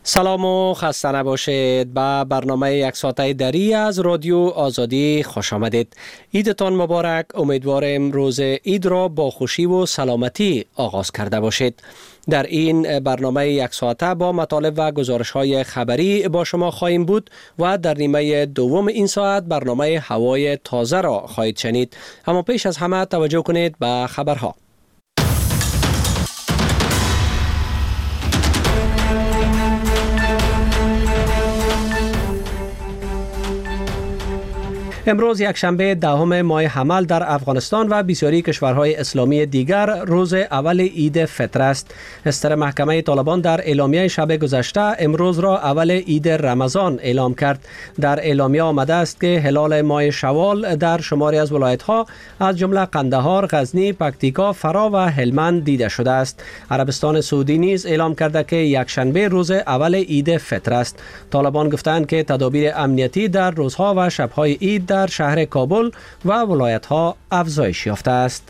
سلام و خسته نباشید. به برنامه یک ساعته دری از رادیو آزادی خوش آمدید. عیدتان مبارک. امیدوارم روز عید را با خوشی و سلامتی آغاز کرده باشید. در این برنامه یک ساعته با مطالب و گزارش‌های خبری با شما خواهیم بود و در نیمه دوم این ساعت برنامه هوای تازه را خواهید شنید. اما پیش از همه توجه کنید به خبرها. امروز یکشنبه دهم ماه حمل در افغانستان و بسیاری کشورهای اسلامی دیگر روز اول عید فطر است. استر محکمه طالبان در اعلامیه شب گذشته امروز را اول عید رمضان اعلام کرد. در اعلامیه آمده است که هلال ماه شوال در شماری از ولایت‌ها از جمله قندهار، غزنی، پکتیکا، فرا و هلمند دیده شده است. عربستان سعودی نیز اعلام کرده که یکشنبه روز اول عید فطر است. طالبان گفتند که تدابیر امنیتی در روزها و شب‌های عید در شهر کابل و ولایت‌ها افزایش یافته است.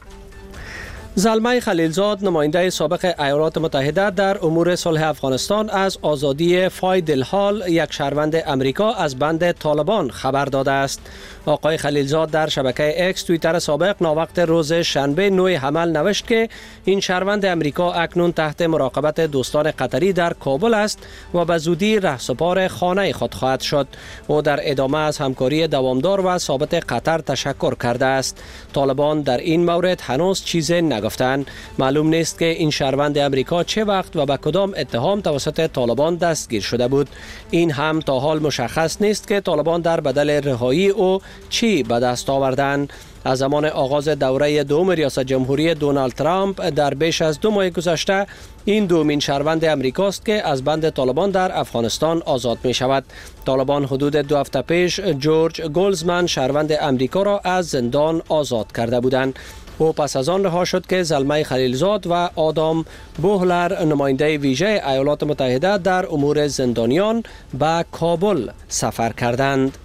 زلمه خلیلزاد نماینده سابق ایالات متحده در امور صلح افغانستان از آزادی فاید الحال یک شهروند امریکا از بند طالبان خبر داده است. آقای خلیلزاد در شبکه اکس توییتر سابق ناوقت روز شنبه 9 حمل نوشت که این شهروند امریکا اکنون تحت مراقبت دوستان قطری در کابل است و به زودی رهسپار خانه خود خواهد شد. او در ادامه از همکاری دوامدار و ثابت قطر تشکر کرده است. طالبان در این مورد هنوز چیزی نگفتند. معلوم نیست که این شهروند امریکا چه وقت و به کدام اتهام توسط طالبان دستگیر شده بود. این هم تا حال مشخص نیست که طالبان در بدل رهایی او چی به دست آوردند. از زمان آغاز دوره دوم ریاست جمهوری دونالد ترامپ در بیش از 2 ماه گذشته این دومین شهروند امریکاست که از بند طالبان در افغانستان آزاد می شود. طالبان حدود 2 هفته پیش جورج گولزمن شهروند امریکا را از زندان آزاد کرده بودند. او پس از آن رها شد که زلمه خلیلزاد و آدام بوهلر نماینده ویژه ایالات متحده در امور زندانیان به کابل سفر کردند.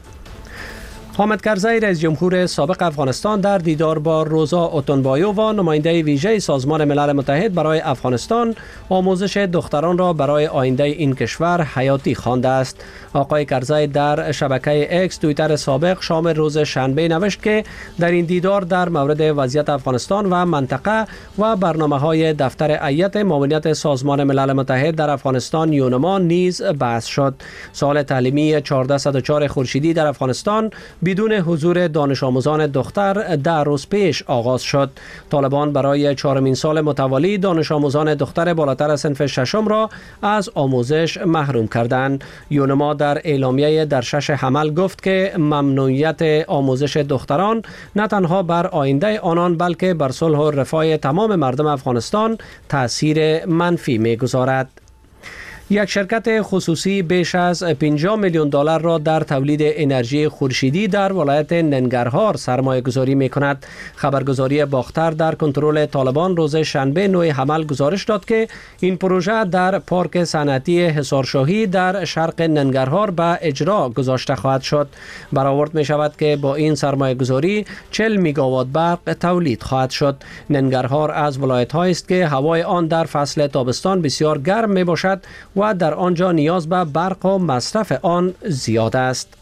حامد کرزی رئیس جمهور سابق افغانستان در دیدار با روزا اوتونبایو و نماینده ویژه سازمان ملل متحد برای افغانستان آموزش دختران را برای آینده این کشور حیاتی خوانده است. آقای کرزی در شبکه اکس توییتر سابق شام روز شنبه نوشت که در این دیدار در مورد وضعیت افغانستان و منطقه و برنامه‌های دفتر هیئت معاونت سازمان ملل متحد در افغانستان یونما نیز بحث شد. سال تعلیمی 1404 خورشیدی در افغانستان بدون حضور دانش آموزان دختر 10 روز پیش آغاز شد. طالبان برای 4مین سال متوالی دانش آموزان دختر بالاتر از صنف ششم را از آموزش محروم کردند. یونما در اعلامیه در 6 حمل گفت که ممنوعیت آموزش دختران نه تنها بر آینده آنان بلکه بر صلح و رفاه تمام مردم افغانستان تأثیر منفی می‌گذارد. یک شرکت خصوصی بیش از 50 میلیون دلار را در تولید انرژی خورشیدی در ولایت ننگرهار سرمایه گذاری می کند. خبرگزاری باختر در کنترل طالبان روز شنبه 9 حمل گزارش داد که این پروژه در پارک صنعتی حصارشاهی در شرق ننگرهار به اجرا گذاشته خواهد شد. برآورد می شود که با این سرمایه گذاری 40 میگاوات برق تولید خواهد شد. ننگرهار از ولایت هایی است که هوای آن در فصل تابستان بسیار گرم می باشد و در آنجا نیاز به برق و مصرف آن زیاد است.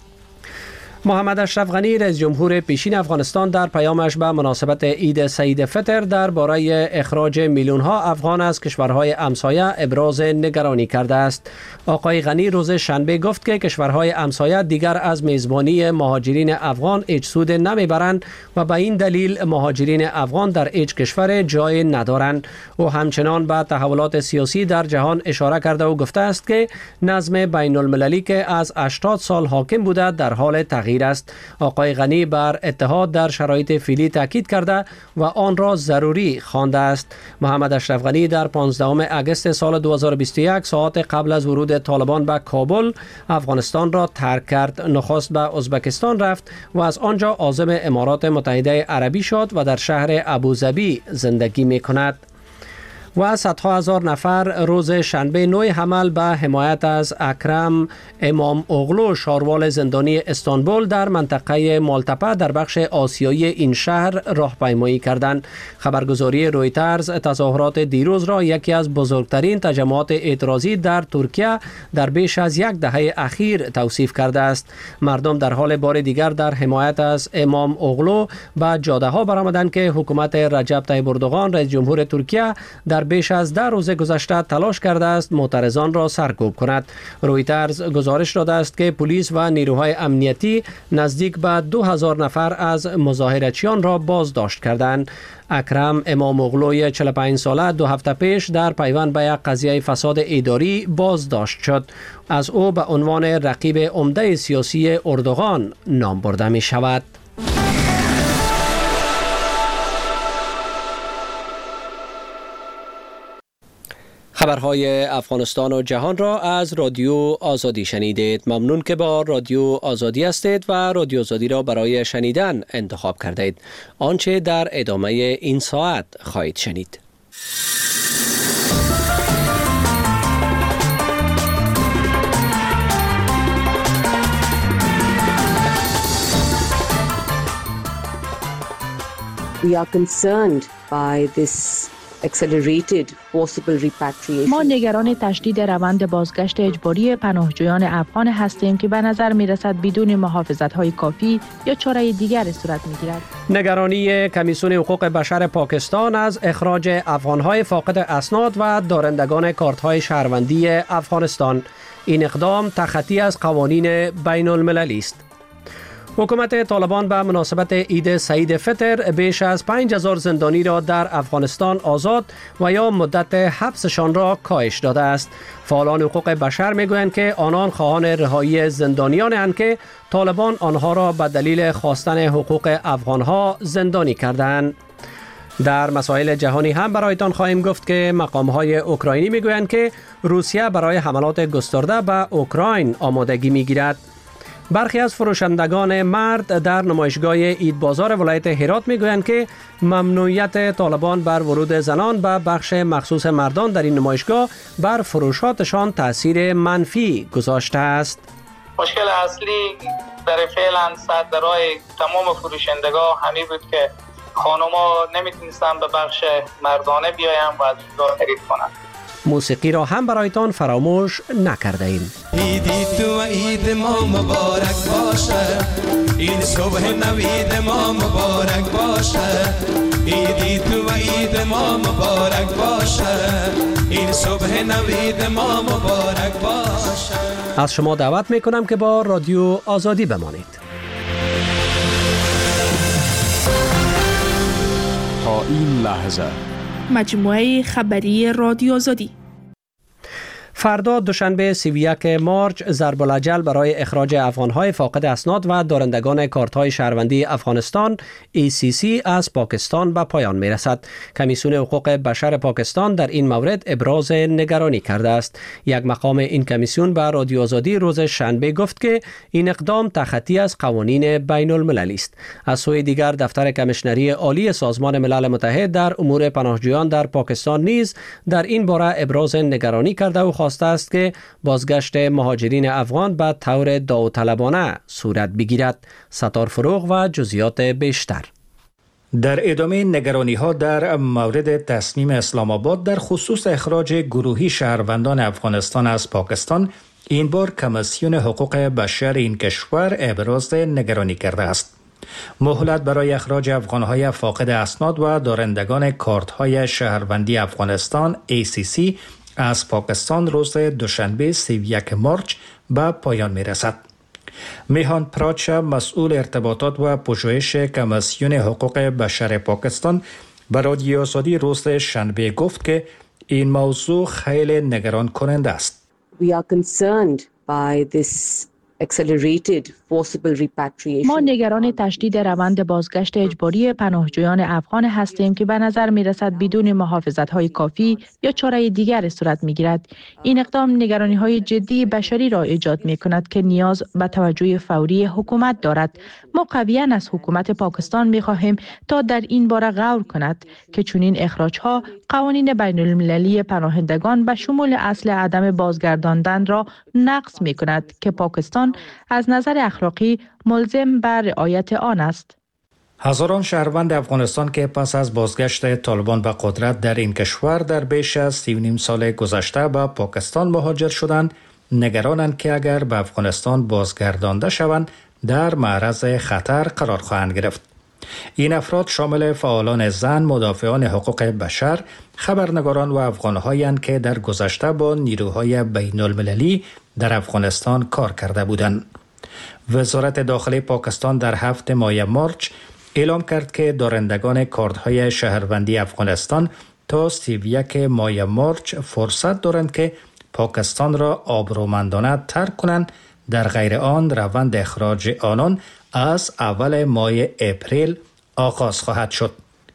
محمد اشرف غنی رئیس جمهور پیشین افغانستان در پیامش به مناسبت عید سعید فطر درباره اخراج میلیون ها افغان از کشورهای همسایه ابراز نگرانی کرده است. آقای غنی روز شنبه گفت که کشورهای همسایه دیگر از میزبانی مهاجرین افغان هیچ سود نمیبرند و به این دلیل مهاجرین افغان در هیچ کشور جای ندارند. او همچنان به تحولات سیاسی در جهان اشاره کرده و گفته است که نظم بین المللی که از 80 سال حاکم بوده در حال تغییر است. آقای غنی بر اتحاد در شرایط فعلی تاکید کرده و آن را ضروری خوانده است. محمد اشرف غنی در 15 اگست سال 2021 ساعات قبل از ورود طالبان به کابل افغانستان را ترک کرد. نخست به ازبکستان رفت و از آنجا عازم امارات متحده عربی شد و در شهر ابوظبی زندگی می کند. و صدها هزار نفر روز شنبه نوع حمل به حمایت از اکرم امام اغلو شاروال زندانی استانبول در منطقه مالتپه در بخش آسیایی این شهر راهپیمایی کردند. خبرگزاری رویترز تظاهرات دیروز را یکی از بزرگترین تجمعات اعتراضی در ترکیه در بیش از یک دهه اخیر توصیف کرده است. مردم در حال بار دیگر در حمایت از امام اغلو به جاده ها برآمدند که حکومت رجب طیب اردوغان رئیس جمهور ترکیه در بیش از 10 روز گذشته تلاش کرده است معترضان را سرکوب کند. رویترز گزارش داده است که پلیس و نیروهای امنیتی نزدیک به 2000 نفر از مظاهرچیان را بازداشت کردند. اکرم امام اغلوی 45 ساله 2 هفته پیش در پیوند به یک قضیه فساد اداری بازداشت شد. از او به عنوان رقیب عمده سیاسی اردوغان نام برده می شود. خبرهای افغانستان و جهان را از رادیو آزادی شنیدید. ممنون که با رادیو آزادی هستید و رادیو آزادی را برای شنیدن انتخاب کردید. آنچه در ادامه این ساعت خواهید شنید. We are concerned by this accelerated forcible repatriation. ما نگران تشدید روند بازگشت اجباری پناهجویان افغان هستیم که به نظر می رسد بدون محافظت‌های کافی یا چاره دیگر صورت می گیرد. نگرانی کمیسیون حقوق بشر پاکستان از اخراج افغان‌های فاقد اسناد و دارندگان کارت‌های شهروندی افغانستان. این اقدام تخطی از قوانین بین المللی است. حکومت طالبان به مناسبت عید سعید فطر بیش از 5000 زندانی را در افغانستان آزاد و یا مدت حبسشان را کاهش داده است. فعالان حقوق بشر میگویند که آنان خواهان رهایی زندانیانند که طالبان آنها را به دلیل خواستن حقوق افغانها زندانی کردند. در مسائل جهانی هم برایتان خواهیم گفت که مقام‌های اوکراینی میگویند که روسیه برای حملات گسترده به اوکراین آمادگی میگیرد. برخی از فروشندگان مرد در نمایشگاه عید بازار ولایت هرات میگویند که ممنوعیت طالبان بر ورود زنان به بخش مخصوص مردان در این نمایشگاه بر فروشاتشان تاثیر منفی گذاشته است. مشکل اصلی در فعلا صد رای تمام فروشندگان همین بود که خانوما نمیتونستن به بخش مردانه بیاین و از اونجا خرید کنند. موسیقی را هم برایتان فراموش نکرده ایم. عیدی تو عید ما مبارک باشه، این صبح نوید ما مبارک باشه، عیدی تو عید ما مبارک باشه، این صبح نوید ما مبارک باشه. از شما دعوت میکنم که با رادیو آزادی بمانید. تا این لحظه مجموعه خبری رادیو آزادی. فردا دوشنبه 31 مارچ ضرب الاجل برای اخراج افغان‌های فاقد اسناد و دارندگان کارت‌های شهروندی افغانستان ACC از پاکستان به پایان می‌رسد. کمیسیون حقوق بشر پاکستان در این مورد ابراز نگرانی کرده است. یک مقام این کمیسیون به رادیو آزادی روز شنبه گفت که این اقدام تخطی از قوانین بین المللی است. از سوی دیگر دفتر کمیشنری عالی سازمان ملل متحد در امور پناهجویان در پاکستان نیز در این باره ابراز نگرانی کرده و خواسته است که بازگشت مهاجرین افغان به طور داوطلبانه صورت بگیرد. ستار فروغ و جزئیات بیشتر. در ادامه نگرانی‌ها در مورد تصمیم اسلام آباد در خصوص اخراج گروهی شهروندان افغانستان از پاکستان، این بار کمیسیون حقوق بشر این کشور ابراز نگرانی کرده است. مهلت برای اخراج افغان‌های فاقد اسناد و دارندگان کارت‌های شهروندی افغانستان ACC از پاکستان روز دوشنبه 31 مارچ به پایان می‌رسد. میهان پراچا مسئول ارتباطات و پژوهش کمیسیون حقوق بشر پاکستان به رادیو آزادی روز شنبه گفت که این موضوع خیلی نگران کننده است. We are concerned by this accelerated forcible repatriation. ما نگران تشدید روند بازگشت اجباری پناهجویان افغان هستیم که به نظر می رسد بدون محافظت‌های کافی یا چاره دیگر صورت می گیرد. این اقدام نگرانی‌های جدی بشری را ایجاد می کند که نیاز به توجه فوری حکومت دارد. ما قویاً از حکومت پاکستان می خواهیم تا در این باره غور کند که چنین اخراج‌ها قوانین بین المللی پناهندگان به شمول اصل عدم بازگرداندن را نقض می کند که پاکستان از نظر اخلاقی ملزم به رعایت آن است. هزاران شهروند افغانستان که پس از بازگشت طالبان به قدرت در این کشور در بیش از 3.5 سال گذشته به پاکستان مهاجر شدند، نگرانند که اگر به افغانستان بازگردانده شوند در معرض خطر قرار خواهند گرفت. این افراد شامل فعالان زن، مدافعان حقوق بشر، خبرنگاران و افغان‌هایند که در گذشته با نیروهای بین المللی در افغانستان کار کرده بودند. وزارت داخلی پاکستان در 7 ماه مارچ اعلام کرد که دارندگان کارت‌های شهروندی افغانستان تا 31 ماه مارچ فرصت دارند که پاکستان را آبرومندانه ترک کنند، در غیر آن روند اخراج آنان از اول ماه اپریل آغاز خواهد شد.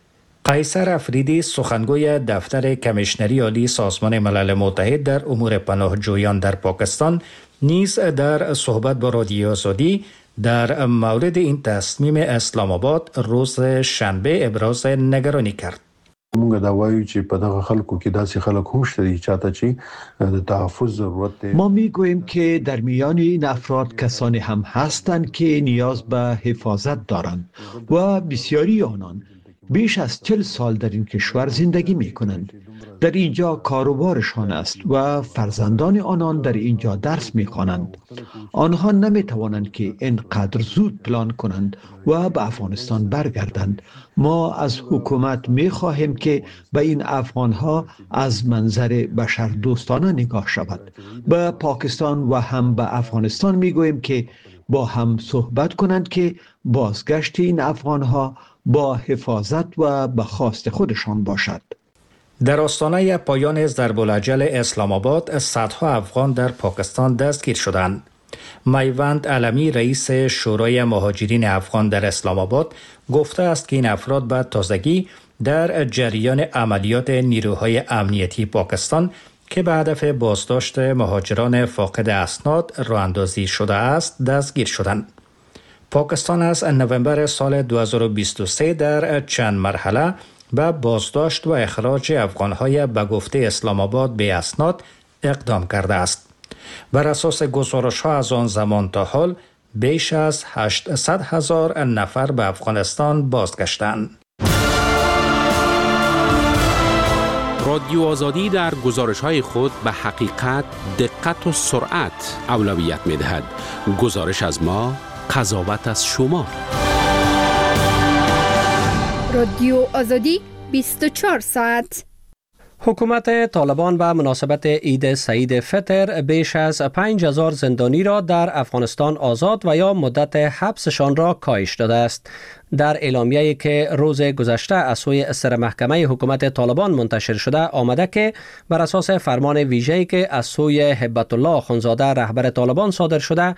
قیصر افریدی، سخنگوی دفتر کمیشنری عالی سازمان ملل متحد در امور پناهجویان در پاکستان، نیز در صحبت با رادیو آزادی در مورد این تصمیم اسلام آباد روز شنبه ابراز نگرانی کرد. موږ دا وایو چې په دغه خلکو کې داسې خلک هم شته چې چاته چې د تحفظ ضرورت دی. ما میگوییم که در میان این افراد کسانی هم هستند که نیاز به حفاظت دارند و بسیاری آنان بیش از 40 سال در این کشور زندگی می کنند. در اینجا کاروبارشان است و فرزندان آنان در اینجا درس می خوانند. آنها نمی توانند که اینقدر زود پلان کنند و به افغانستان برگردند. ما از حکومت می خواهیم که به این افغانها از منظر بشر دوستانه نگاه شود. به پاکستان و هم به افغانستان می گوییم که با هم صحبت کنند که بازگشت این افغانها با حفاظت و به خواست خودشان باشد. در آستانه پایان ضرب الاجل اسلام آباد، صدها افغان در پاکستان دستگیر شدند. میوند علمی، رئیس شورای مهاجرین افغان در اسلام آباد، گفته است که این افراد به تازگی در جریان عملیات نیروهای امنیتی پاکستان که به هدف بازداشت مهاجران فاقد اسناد راه اندازی شده است دستگیر شدند. پاکستان از نوامبر سال 2023 در چند مرحله به بازداشت و اخراج افغان‌های به گفته اسلام آباد به اسناد اقدام کرده است. بر اساس گزارش‌ها از آن زمان تا حال بیش از 800,000 نفر به افغانستان بازگشتند. رادیو آزادی در گزارش‌های خود به حقیقت، دقت و سرعت اولویت می‌دهد. گزارش از ما، قضاوت از شما. رادیو آزادی 24 ساعت. حکومت طالبان به مناسبت عید سعید فطر بیش از 5,000 زندانی را در افغانستان آزاد و یا مدت حبسشان را کاهش داده است. در اعلامیه‌ای که روز گذشته از سوی سرمحکمه حکومت طالبان منتشر شده آمده که بر اساس فرمان ویژه‌ای که از سوی هبت الله آخوندزاده رهبر طالبان صادر شده،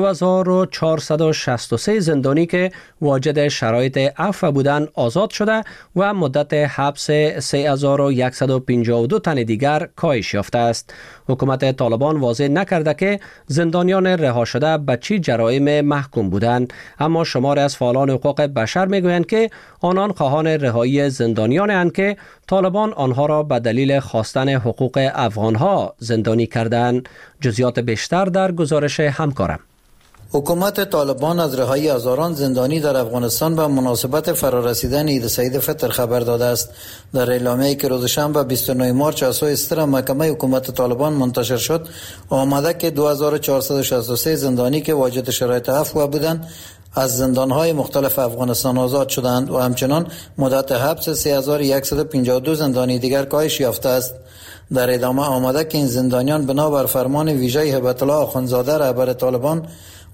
2463 زندانی که واجد شرایط عفو بودند آزاد شده و مدت حبس 3152 تن دیگر کاهش یافته است. حکومت طالبان واضح نکرده که زندانیان رها شده به چه جرایم محکوم بودند، اما شماری از فعالان حقوق بشر میگویند که آنان خواهان رهایی زندانیانند که طالبان آنها را به دلیل خواستن حقوق افغانها زندانی کردند. جزئیات بیشتر در گزارش همکارم. حکومت طالبان از رهایی هزاران زندانی در افغانستان به مناسبت فرارسیدن عید سعید فطر خبر داده است. در اعلامیه‌ای که روز شنبه 29 مارچ از سوی سرمحکمه حکومت طالبان منتشر شد آمده که 2463 زندانی که واجد شرایط عفو بودند از زندان‌های مختلف افغانستان آزاد شدند و همچنان مدت حبس 3152 زندانی دیگر کاهش یافته است. در ادامه آمده که این زندانیان بنابر فرمان ویژه هبت الله آخوندزاده رهبر طالبان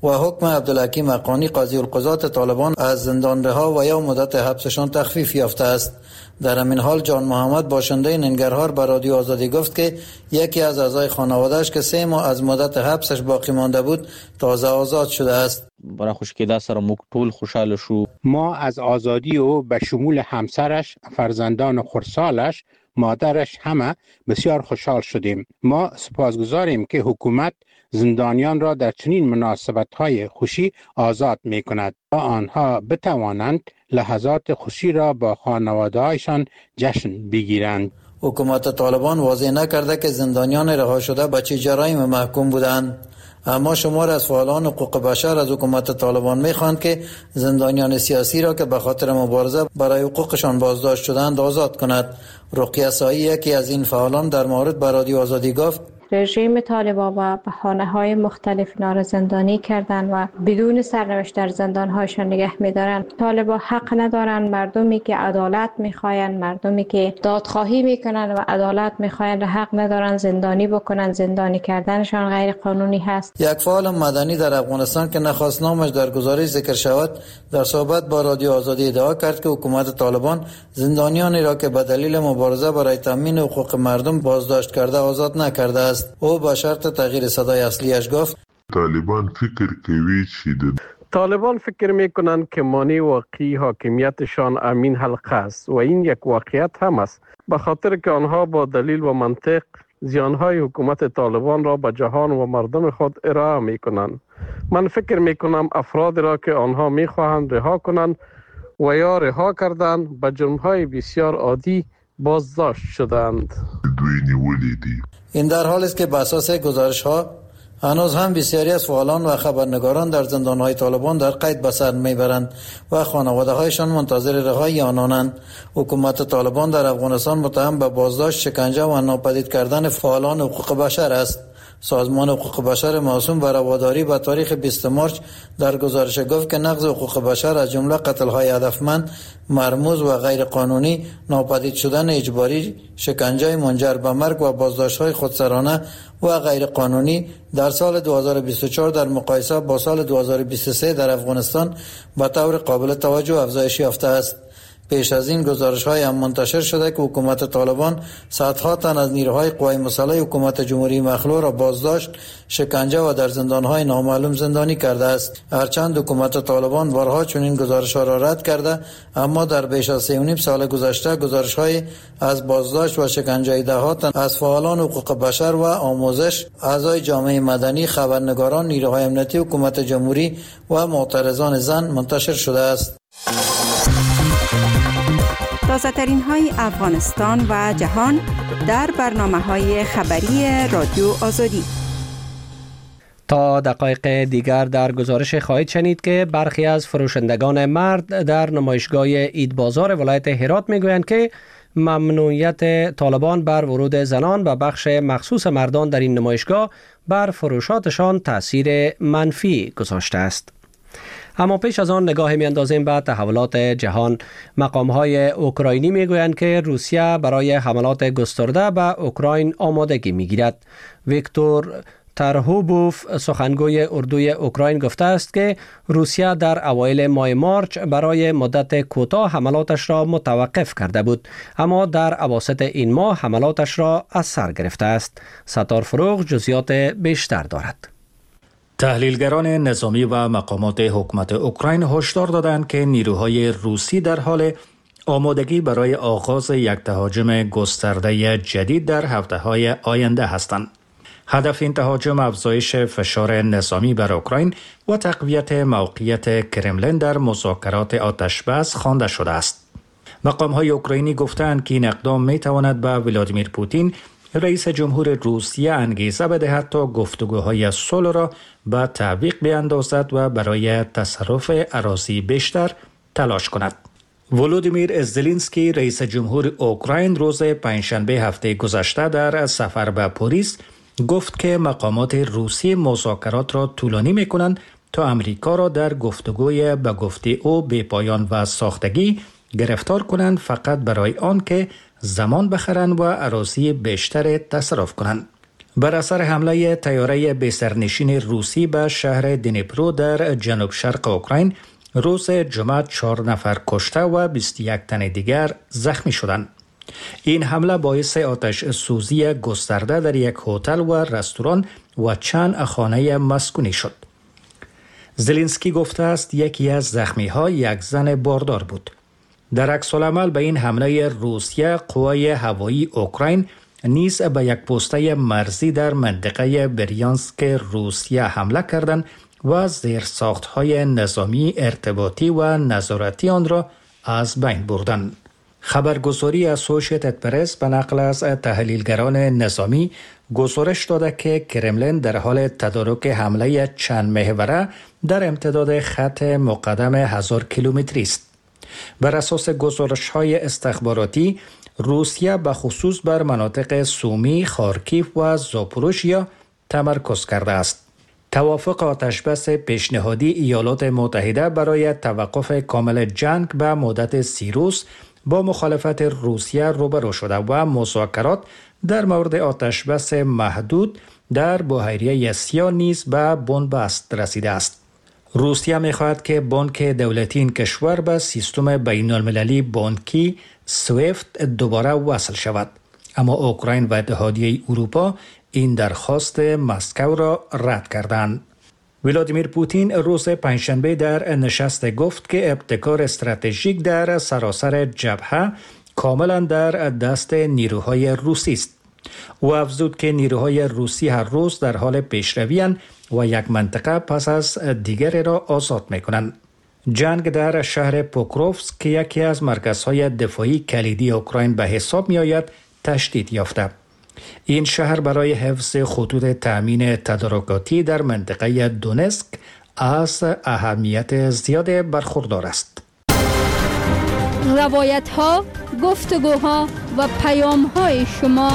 و حکم عبدالحکیم حقانی قاضی القضات طالبان از زندان رها و یا مدت حبسشان تخفیف یافته است. در همین حال جان محمد باشنده ننگرهار به رادیو آزادی گفت که یکی از اعضای خانواده‌اش که 3 ماه از مدت حبسش باقی مانده بود تازه آزاد شده است. برای خوشکیده سره موږ ټول خوشاله شو. ما از آزادی او به شمول همسرش، فرزندان خردسالش، مادرش همه بسیار خوشحال شدیم. ما سپاسگزاریم که حکومت زندانیان را در چنین مناسبت‌های خوشی آزاد می‌کند تا آنها بتوانند لحظات خوشی را با خانواده‌هایشان جشن بگیرند. حکومت طالبان واضح نکرده که زندانیان رها شده به چه جرایم محکوم بودند. اما شمار از فعالان حقوق بشر از حکومت طالبان می‌خواهند که زندانیان سیاسی را که به خاطر مبارزه برای حقوقشان بازداشت شدند آزاد کند. رقیه سایی یکی از این فعالان در مورد به رادیو آزادی گفت رژیم طالبان و بهانه‌های مختلف اینا را زندانی کردن و بدون سرنوشت در زندان‌هایشان نگه می‌دارن. طالبان حق ندارن مردمی که عدالت می‌خواین، مردمی که دادخواهی می‌کنن و عدالت می‌خواین را حق ندارن زندانی بکنن. زندانی کردنشان غیر قانونی هست. یک فعال مدنی در افغانستان که نخواست نامش در گزارش ذکر شود در صحبت با رادیو آزادی ادعا کرد که حکومت طالبان زندانیانی را که به دلیل مبارزه برای تامین حقوق مردم بازداشت کرده آزاد نکرده است. او با شرط تغییر صدای اصلیش گفت طالبان فکر کوي چې طالبان فکر میکنند که مانع واقعی حاکمیتشان امین حلقه است و این یک واقعیت هم است، به خاطر که آنها با دلیل و منطق زیانهای حکومت طالبان را به جهان و مردم خود ارائه میکنند. من فکر میکنم افراد را که آنها میخواهند رها کنند و یا رها کردند به جرمهای بسیار عادی بازداشت شدند. این در حالی است که به اساس گزارش‌ها هنوز هم بسیاری از فعالان و خبرنگاران در زندان‌های طالبان در قید به سر میبرند و خانواده‌هایشان منتظر رهایی آنانند. حکومت طالبان در افغانستان متهم به بازداشت، شکنجه و ناپدید کردن فعالان حقوق بشر است. سازمان حقوق بشر موسوم به رواداری به تاریخ 20 مارس در گزارش گفت که نقض حقوق بشر از جمله قتل‌های هدفمند، مرموز و غیر قانونی، ناپدید شدن اجباری، شکنجه منجر به مرگ و بازداشت‌های خودسرانه و غیر قانونی در سال 2024 در مقایسه با سال 2023 در افغانستان به طور قابل توجه افزایش یافته است. پیش از این گزارش‌های هم منتشر شده که حکومت طالبان صدها تن از نیروهای قوای مسلح حکومت جمهوری مخلوع را بازداشت، شکنجه و در زندان‌های نامعلوم زندانی کرده است. هرچند حکومت طالبان بارها چنین گزارش‌ها را رد کرده، اما در بیش از 3.5 سال گذشته گزارش‌های از بازداشت و شکنجه ده‌ها تن از فعالان حقوق بشر و آموزش، اعضای جامعه مدنی، خبرنگاران، نیروهای امنیتی حکومت جمهوری و معترضان زن منتشر شده است. تازه‌ترین های افغانستان و جهان در برنامه‌های خبری رادیو آزادی. تا دقایق دیگر در گزارش خواهید شنید که برخی از فروشندگان مرد در نمایشگاه عید بازار ولایت هرات میگویند که ممنوعیت طالبان بر ورود زنان به بخش مخصوص مردان در این نمایشگاه بر فروشاتشان تأثیر منفی گذاشته است. اما پیش از آن نگاه می‌اندازیم به تحولات جهان. مقام‌های اوکراینی می‌گویند که روسیه برای حملات گسترده به اوکراین آمادگی می‌گیرد. ویکتور ترهوبوف سخنگوی اردوی اوکراین گفته است که روسیه در اوایل ماه مارچ برای مدت کوتاه حملاتش را متوقف کرده بود، اما در اواسط این ماه حملاتش را از سر گرفته است. ستار فروغ جزئیات بیشتر دارد. تحلیلگران نظامی و مقامات حکومت اوکراین هشدار دادند که نیروهای روسی در حال آمادگی برای آغاز یک تهاجم گسترده جدید در هفته‌های آینده هستند. هدف این تهاجم افزایش فشار نظامی بر اوکراین و تقویت موقعیت کرملین در مذاکرات آتشبس خوانده شده است. مقام‌های اوکراینی گفتند که این اقدام می‌تواند به ولادیمیر پوتین رئیس جمهور روسیه انگیزه بدهد تا گفتگوهای صلح را به تعویق بیاندازد و برای تصرف اراضی بیشتر تلاش کند. ولودیمیر زلنسکی رئیس جمهور اوکراین روز پنجشنبه هفته گذشته در سفر به پاریس گفت که مقامات روسی مذاکرات را طولانی می‌کنند تا امریکا را در گفتگوی به گفته او بی پایان و ساختگی گرفتار کنند، فقط برای آن که زمان بخرند و اراضی بیشتر تصرف کنند. بر اثر حمله طیاره بی‌سرنشین روسی به شهر دنیپرو در جنوب شرق اوکراین روز جمعه 4 نفر کشته و 21 تن دیگر زخمی شدند. این حمله باعث آتش سوزی گسترده در یک هتل و رستوران و چند خانه مسکونی شد. زلنسکی گفته است یکی از زخمی ها یک زن باردار بود. در عکس العمل به این حمله روسیه، قوای هوایی اوکراین نیز به یک پسته مرزی در منطقه بریانسک روسیه حمله کردند و زیرساخت‌های نظامی ارتباطی و نظارتی آن را از بین بردند. خبرگزاری اسوشییتد پرس به نقل از تحلیلگران نظامی گزارش داده که کرملین در حال تدارک حمله چند محوره در امتداد خط مقدم 1000 کیلومتری است. بر اساس گزارش‌های استخباراتی، روسیه به خصوص بر مناطق سومی، خارکیف و زاپوروژیا تمرکز کرده است. توافق آتشبس پیشنهادی ایالات متحده برای توقف کامل جنگ به مدت 30 روز با مخالفت روسیه روبرو شده و مذاکرات در مورد آتشبس محدود در بحیره سیاه نیز به بنبست رسیده است. روسیه می‌خواهد که بانک دولتی این کشور به سیستم بین‌المللی بانکی سویفت دوباره وصل شود، اما اوکراین و اتحادیه اروپا این درخواست مسکو را رد کردند. ولادیمیر پوتین روز پنجشنبه در نشست گفت که ابتکار استراتژیک در سراسر جبهه کاملا در دست نیروهای روسی است. او افزود که نیروهای روسی هر روز در حال پیشروی‌اند و یک منطقه پس از دیگری را آزاد می‌کنند. جنگ در شهر پوکروفسک که یکی از مرکزهای دفاعی کلیدی اوکراین به حساب می‌آید تشدید یافته. این شهر برای حفظ خطوط تأمین تدارکاتی در منطقه دونسک از اهمیت زیاد برخوردار است. روایت‌ها، گفتگوها و پیام‌های شما.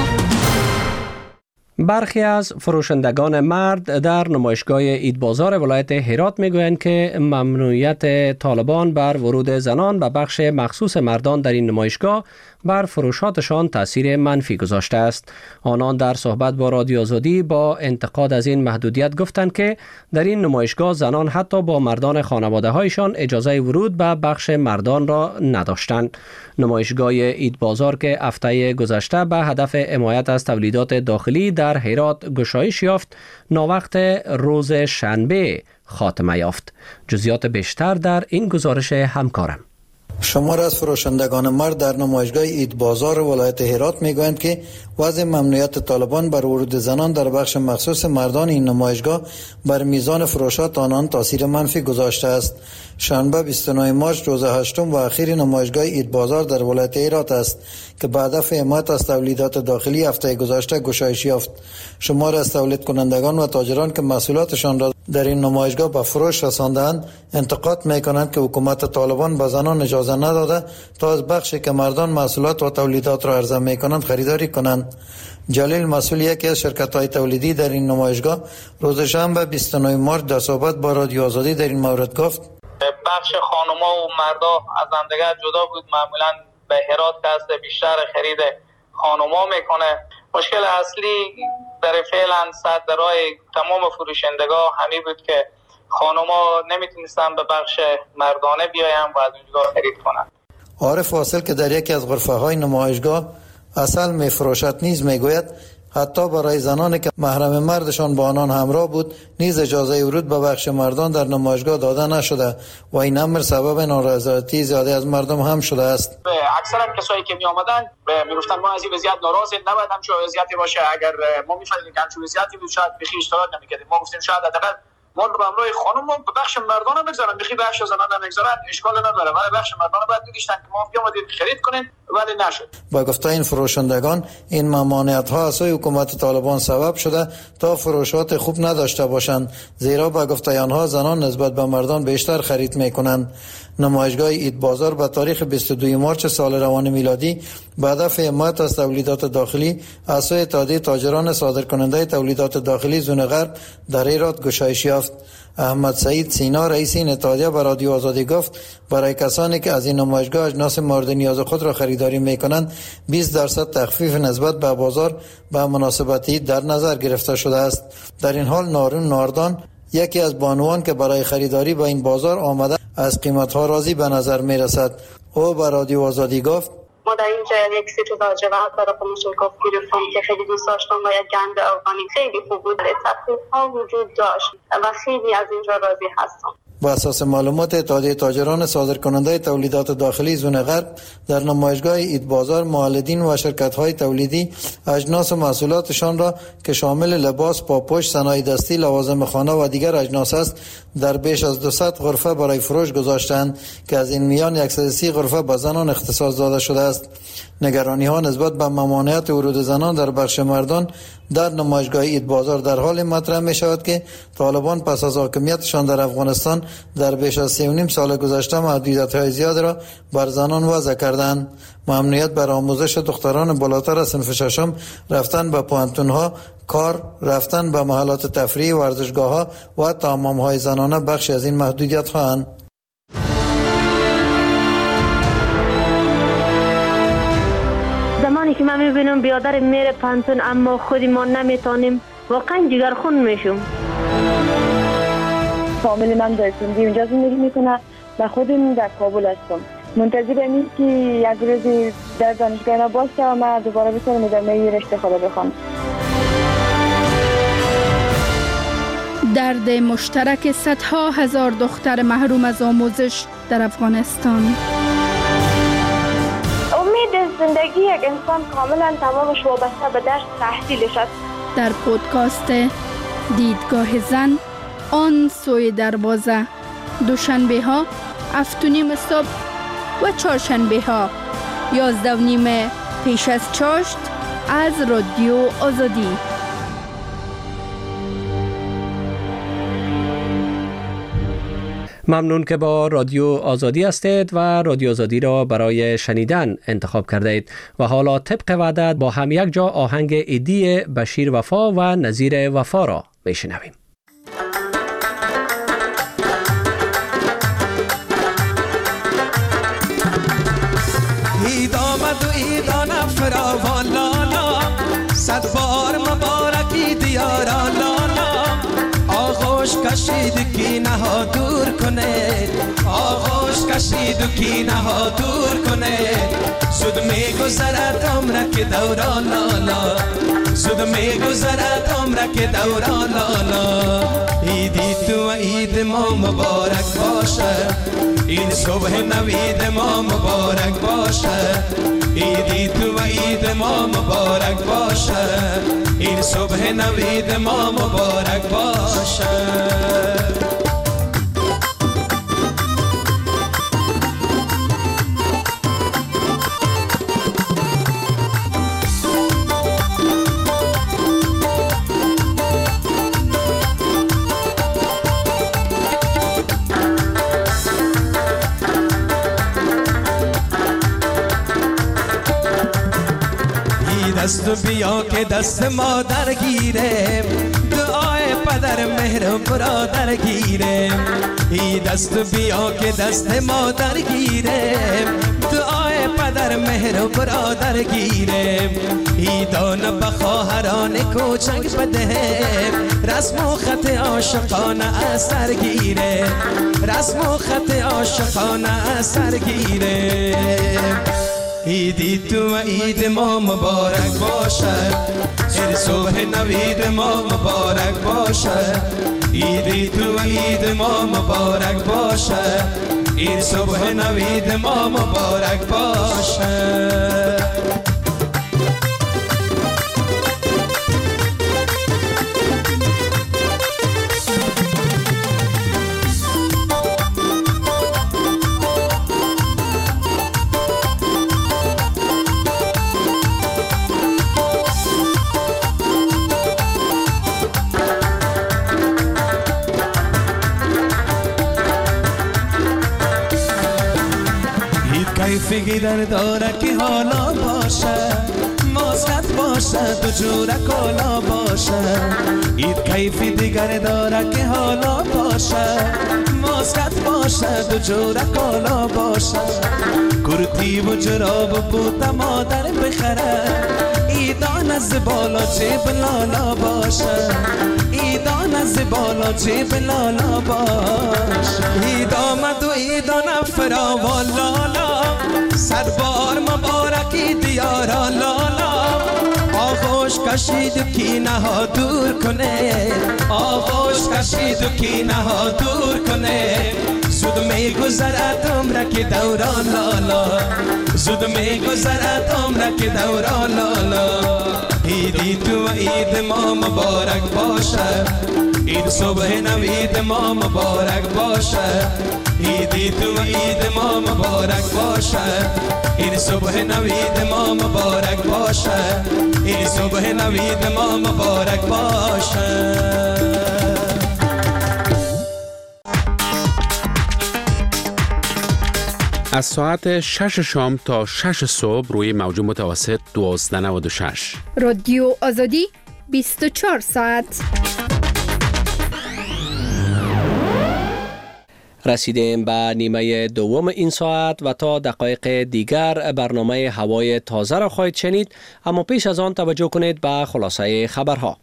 برخی از فروشندگان مرد در نمایشگاه عید بازار ولایت هرات میگویند که ممنوعیت طالبان بر ورود زنان به بخش مخصوص مردان در این نمایشگاه بر فروشاتشان تاثیر منفی گذاشته است. آنان در صحبت با رادیو آزادی با انتقاد از این محدودیت گفتند که در این نمایشگاه زنان حتی با مردان خانواده هایشان اجازه ورود به بخش مردان را نداشتند. نمایشگاه عید بازار که هفته گذشته به هدف حمایت از تولیدات داخلی در هرات گشایش یافت، ناوقت روز شنبه خاتمه یافت. جزئیات بیشتر در این گزارش همکارم. شمار از فروشندگان مرد در نمایشگاه عید بازار ولایت هرات میگویند که وضع ممنوعیت طالبان بر ورود زنان در بخش مخصوص مردان این نمایشگاه بر میزان فروشات آنان تاثیر منفی گذاشته است. شنبه 29 مارس روز هشتم و اخیر نمایشگاه عید بازار در ولایت هرات است که به هدف حمایت از تولیدات داخلی هفته گذشته گشایش یافت. شمار از تولید کنندگان و تاجران که محصولاتشان را در این نمایشگاه به فروش رساندند انتقاد میکنند که حکومت طالبان به زنان اجازه نداده تا از بخشی که مردان محصولات و تولیدات را عرضه میکنند خریداری کنند. جلیل مسئول یکی از شرکت‌های تولیدی در این نمایشگاه روز شنبه 29 مارس در صحبت با رادیو آزادی در این مورد گفت: بخش خانوما و مردا از همدیگر جدا بود. معمولا به هرات دست بیشتر خرید خانوما میکنه. مشکل اصلی در فعلا صد درای تمام فروشندگاه همین بود که خانوما نمیتونستن به بخش مردانه بیاین و از اونجا خرید کنن. عارف واصل که در یکی از غرفه های نمایشگاه اصل میفروشد نیز میگوید حتی برای زنانی که محرم مردشان با آنان همراه بود نیز اجازه ورود به بخش مردان در نمایشگاه داده نشده و این امر سبب نارضایتی زیاده از مردم هم شده است. اکثرا کسایی که می آمدن میگفتن ما از این وضعیت ناراضیم، نباید همچون وضعیتی باشه. اگر ما میفهمیدیم که همچون وضعیتی بود شاید بخی اشتراک نمیکردیم. ما گفتیم شاید حداقل مال رو به همراه خانم به بخش مردان بگذارن، بخی بخش زنان نگذارن اشکال نداره، ولی بخش مردان باید بگیشتن که ما بیامدیم خرید کنیم، ولی نشد. با گفته این فروشندگان این ممانعت ها از سوی حکومت طالبان سبب شده تا فروشات خوب نداشته باشند، زیرا با گفته آنها زنان نسبت به مردان بیشتر خرید میکنند. نمایشگاه عید بازار به تاریخ 22 مارس سال روان میلادی به هدف حمایت از تولیدات داخلی از سوی اتحادیه تاجران صادرکننده تولیدات داخلی زون غرب در هرات گشایش یافت. احمد سعید سینا رئیس این اتحادیه به رادیو آزادی گفت برای کسانی که از این نمایشگاه اجناس مورد نیاز خود را خرید خریداری میکنند 20% تخفیف نسبت به بازار به مناسبتی در نظر گرفته شده است. در این حال نارون ناردان یکی از بانوان که برای خریداری به این بازار آمده از قیمت‌ها راضی به نظر میرسد. او به رادیو آزادی گفت ما در اینجا یک سیت زاجه و حتی را کلاشینکوف گرفتم که خیلی دوست داشتم و یک گند افغانی خیلی خوب بود. تخفیف‌ها وجود داشت و خیلی از اینجا راضی هستم. با اساس معلومات اتحادیه تاجران صادرکننده تولیدات داخلی زون غرب، در نمایشگاه عید بازار مولدین و شرکت‌های تولیدی اجناس و محصولاتشان را که شامل لباس، پاپوش، صنایع دستی، لوازم خانه و دیگر اجناس است در بیش از 200 غرفه برای فروش گذاشتند که از این میان 130 غرفه به زنان اختصاص داده شده است. نگرانی‌ها نسبت به ممانعت ورود زنان در بخش مردان در نمایشگاه عید بازار در حال مطرح می شود که طالبان پس از حاکمیتشان در افغانستان در بیش از 3.5 سال گذشته محدودیت‌های زیاد را بر زنان وضع کردند. ممنوعیت بر آموزش دختران بالاتر از صنف ششم، رفتن به پوهنتون‌ها، کار، رفتن به محلات تفریحی، ورزشگاه‌ها و تمام‌های زنانه بخشی از این محدودیت‌هاند. زمانی که من میبینم بیادر میره پانتون اما خودی ما نمیتونیم، واقعا جگرخون میشم. فامیل من در سندی اونجا زندگی میکنه و خودم در کابل هستم. منتظرم این که یک روزی در دانشگاه اینا باشه و من دوباره بتونم ادامه رشته خدا بخوام. درد مشترک صدها هزار دختر محروم از آموزش در افغانستان. زندگی یک انسان کاملا تمامش وابسته به درس تحصیلش است. در پودکاست دیدگاه زن آن سوی دروازه، دوشنبه ها 7:30 صبح و چهارشنبه ها 11:30 پیش از چاشت از رادیو آزادی. ممنون که با رادیو آزادی هستید و رادیو آزادی را برای شنیدن انتخاب کردید و حالا طبق وعده با هم یک جا آهنگ ایدی بشیر وفا و نظیر وفا را میشنویم. اید آمد و ایدان فراوان لالا، صد بار مبارکی دیارا لالا. آغوش کشید کینه ها دور کنه، آغوش کشید و کینه ها دور کنه. زود میگذرد عمرک دوران لالا، زود میگذرد عمرک دوران لالا. ایدی تو و عید ما مبارک باشه، این صبح نوید ما مبارک باشه. ایدی تو و عید ما مبارک باشه، این صبح نوید ما مبارک باشه. دست بیا که دست مادر گیره، دعای پدر مهر برادر گیره. ای دست بیا که دست مادر گیره، دعای پدر مهر برادر گیره. ای دانه به خواهران کوچک بده، رسم و خط عاشقانه اثر گیره، رسم و خط عاشقانه اثر گیره. ایدی تو و عید ما مبارک باشه، این صبح نوید ما مبارک باشه. ایدی تو و عید ما مبارک باشه، این صبح نوید ما مبارک باشه. فکر داره که حالا باشه، ماسکت باشد و جوره کالا باشد اید کیفی دیگر داره که حالا باشد ماسکت باشد و جوره کالا باشد کرتی و جراب و بوت مادر بخره ایدان از بالا جیب لالا باشد ایدان از بالا جیب لالا باشد اید آمد و ایدان فراوان لالا سربار مبارکی دیارا لالا آغوش کشید و کینه ها دور کنه آغوش کشید و کینه ها دور کنه زود می گذرد عمره که دوران لالا زود می گذرد عمره که دوران لالا ایدی تو و عید ما مبارک باشه عید صبح نوید ما مبارک باشه ایدی تو و عید ما مبارک باشه عید صبح نوید ما مبارک باشه عید صبح نوید ما مبارک باشه. از ساعت 6 شام تا 6 صبح روی موج متوسط 1296 رادیو آزادی 24 ساعت. رسیدیم به نیمه دوم این ساعت و تا دقایق دیگر برنامه هوای تازه را خواهید شنید، اما پیش از آن توجه کنید به خلاصه خبرها.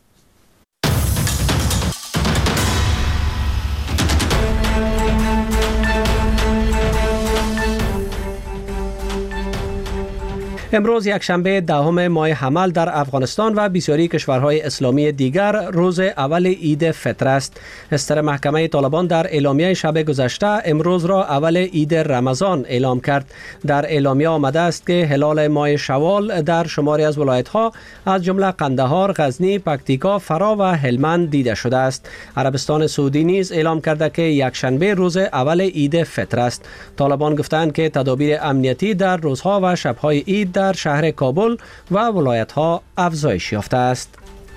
امروز یکشنبه دهم ماه حمل در افغانستان و بسیاری کشورهای اسلامی دیگر روز اول عید فطر است. استر محکمه طالبان در اعلامیه شب گذشته امروز را اول عید رمضان اعلام کرد. در اعلامیه آمده است که هلال ماه شوال در شماری از ولایت‌ها از جمله قندهار، غزنی، پکتیکا، فرا و هلمند دیده شده است. عربستان سعودی نیز اعلام کرده که یکشنبه روز اول عید فطر است. طالبان گفتند که تدابیر امنیتی در روزها و شب‌های عید در شهر کابل و ولایت‌ها افزایش یافته است.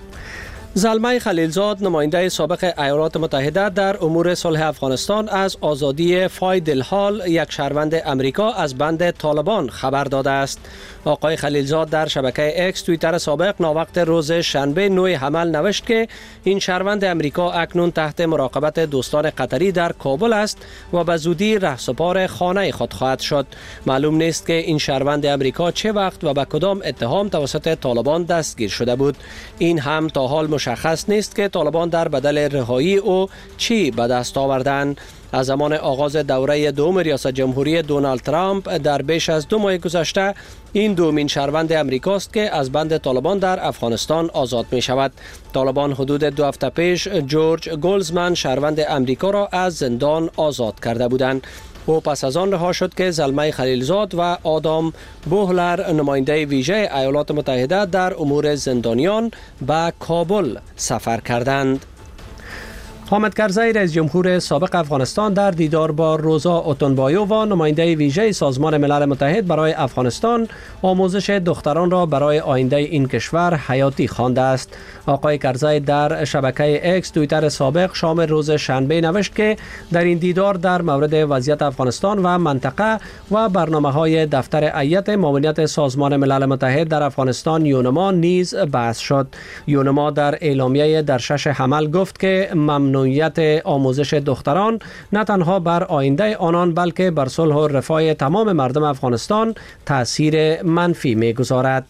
زلمه خلیلزاد نماینده سابق ایالات متحده در امور صلح افغانستان از آزادی فاید الحال یک شهروند امریکا از بند طالبان خبر داده است. آقای خلیلزاد در شبکه اکس توییتر سابق ناوقت روز شنبه 9 حمل نوشت که این شهروند امریکا اکنون تحت مراقبت دوستان قطری در کابل است و به زودی رهسپار خانه خود خواهد شد. معلوم نیست که این شهروند امریکا چه وقت و به کدام اتهام توسط طالبان دستگیر شده بود. این هم تا حال مشخص نیست که طالبان در بدل رهایی او چی به دست آوردند. از زمان آغاز دوره دوم ریاست جمهوری دونالد ترامپ در بیش از 2 ماه گذشته این دومین شهروند امریکاست که از بند طالبان در افغانستان آزاد می شود. طالبان حدود 2 هفته پیش جورج گولزمن شهروند امریکا را از زندان آزاد کرده بودند. او پس از آن رها شد که زلمه خلیلزاد و آدام بوهلر نماینده ویژه ایالات متحده در امور زندانیان به کابل سفر کردند. حامد کرزی رئیس جمهور سابق افغانستان در دیدار با روزا اوتونبایو و نماینده ویژه سازمان ملل متحد برای افغانستان آموزش دختران را برای آینده این کشور حیاتی خوانده است. آقای کرزی در شبکه اکس توییتر سابق شام روز شنبه نوشت که در این دیدار در مورد وضعیت افغانستان و منطقه و برنامه‌های دفتر هیئت معاونت سازمان ملل متحد در افغانستان یونما نیز بحث شد. یونما در اعلامیه در 6 حمل گفت که ممنوعیت آموزش دختران نه تنها بر آینده آنان بلکه بر صلح و رفاه تمام مردم افغانستان تأثیر منفی می‌گذارد.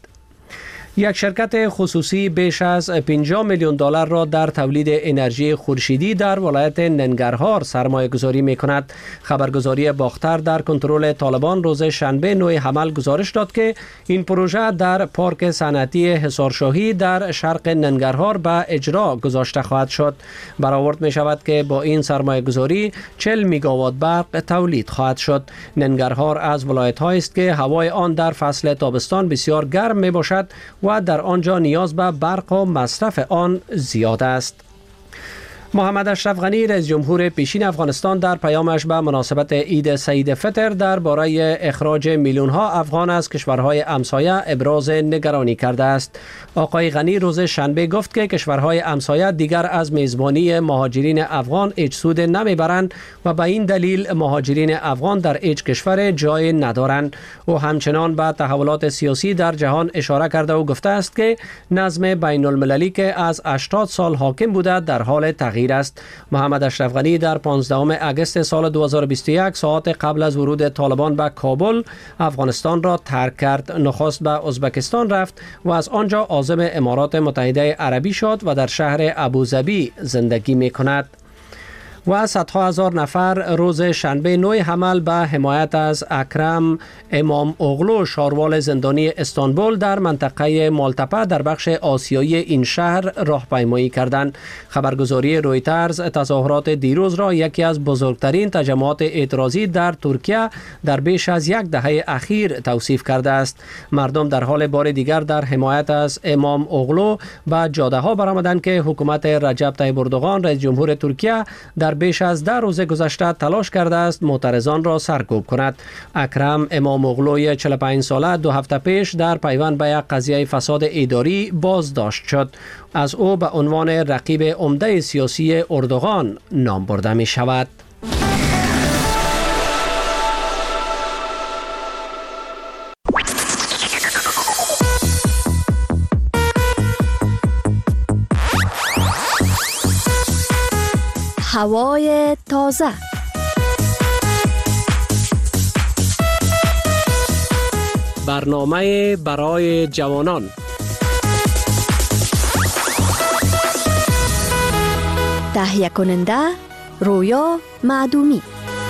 یک شرکت خصوصی بیش از 50 میلیون دلار را در تولید انرژی خورشیدی در ولایت ننگرهار سرمایه گذاری می کند. خبرگزاری باختر در کنترل طالبان روز شنبه 9 حمل گزارش داد که این پروژه در پارک صنعتی حصارشاهی در شرق ننگرهار به اجرا گذاشته خواهد شد. برآورد می شود که با این سرمایه گذاری 40 میگاوات برق تولید خواهد شد. ننگرهار از ولایت هایی است که هوای آن در فصل تابستان بسیار گرم می باشد و در آنجا نیاز به برق و مصرف آن زیاد است. محمد اشرف غنی رئیس جمهور پیشین افغانستان در پیامش به مناسبت عید سعید فطر درباره اخراج میلیون ها افغان از کشورهای همسایه ابراز نگرانی کرده است. آقای غنی روز شنبه گفت که کشورهای همسایه دیگر از میزبانی مهاجرین افغان هیچ سود نمیبرند و به این دلیل مهاجرین افغان در هیچ کشور جای ندارند. او همچنان به تحولات سیاسی در جهان اشاره کرده و گفته است که نظم بین المللی که از 80 سال حاکم بوده در حال تغییر است. محمد اشرف غنی در 15 اگست سال 2021 ساعت قبل از ورود طالبان به کابل افغانستان را ترک کرد. نخست به ازبکستان رفت و از آنجا عازم امارات متحده عربی شد و در شهر ابوظبی زندگی می کند. و صدها هزار نفر روز شنبه نوع حمل به حمایت از اکرم امام اغلو شاروال زندانی استانبول در منطقه مالتپه در بخش آسیایی این شهر راهپیمایی کردند. خبرگزاری رویترز تظاهرات دیروز را یکی از بزرگترین تجمعات اعتراضی در ترکیه در بیش از یک دهه اخیر توصیف کرده است. مردم در حال بار دیگر در حمایت از امام اغلو به جاده ها برآمدند که حکومت رجب طیب اردوغان رئیس جمهور ترکیه در بیش از 10 روز گذشته تلاش کرده است معترضان را سرکوب کند. اکرم امام اغلوی 45 ساله 2 هفته پیش در پیوند به یک قضیه فساد اداری بازداشت شد. از او به عنوان رقیب عمده سیاسی اردوغان نام برده می شود. هوای تازه. برنامه برای جوانان. تهیه کننده رویا معدومی.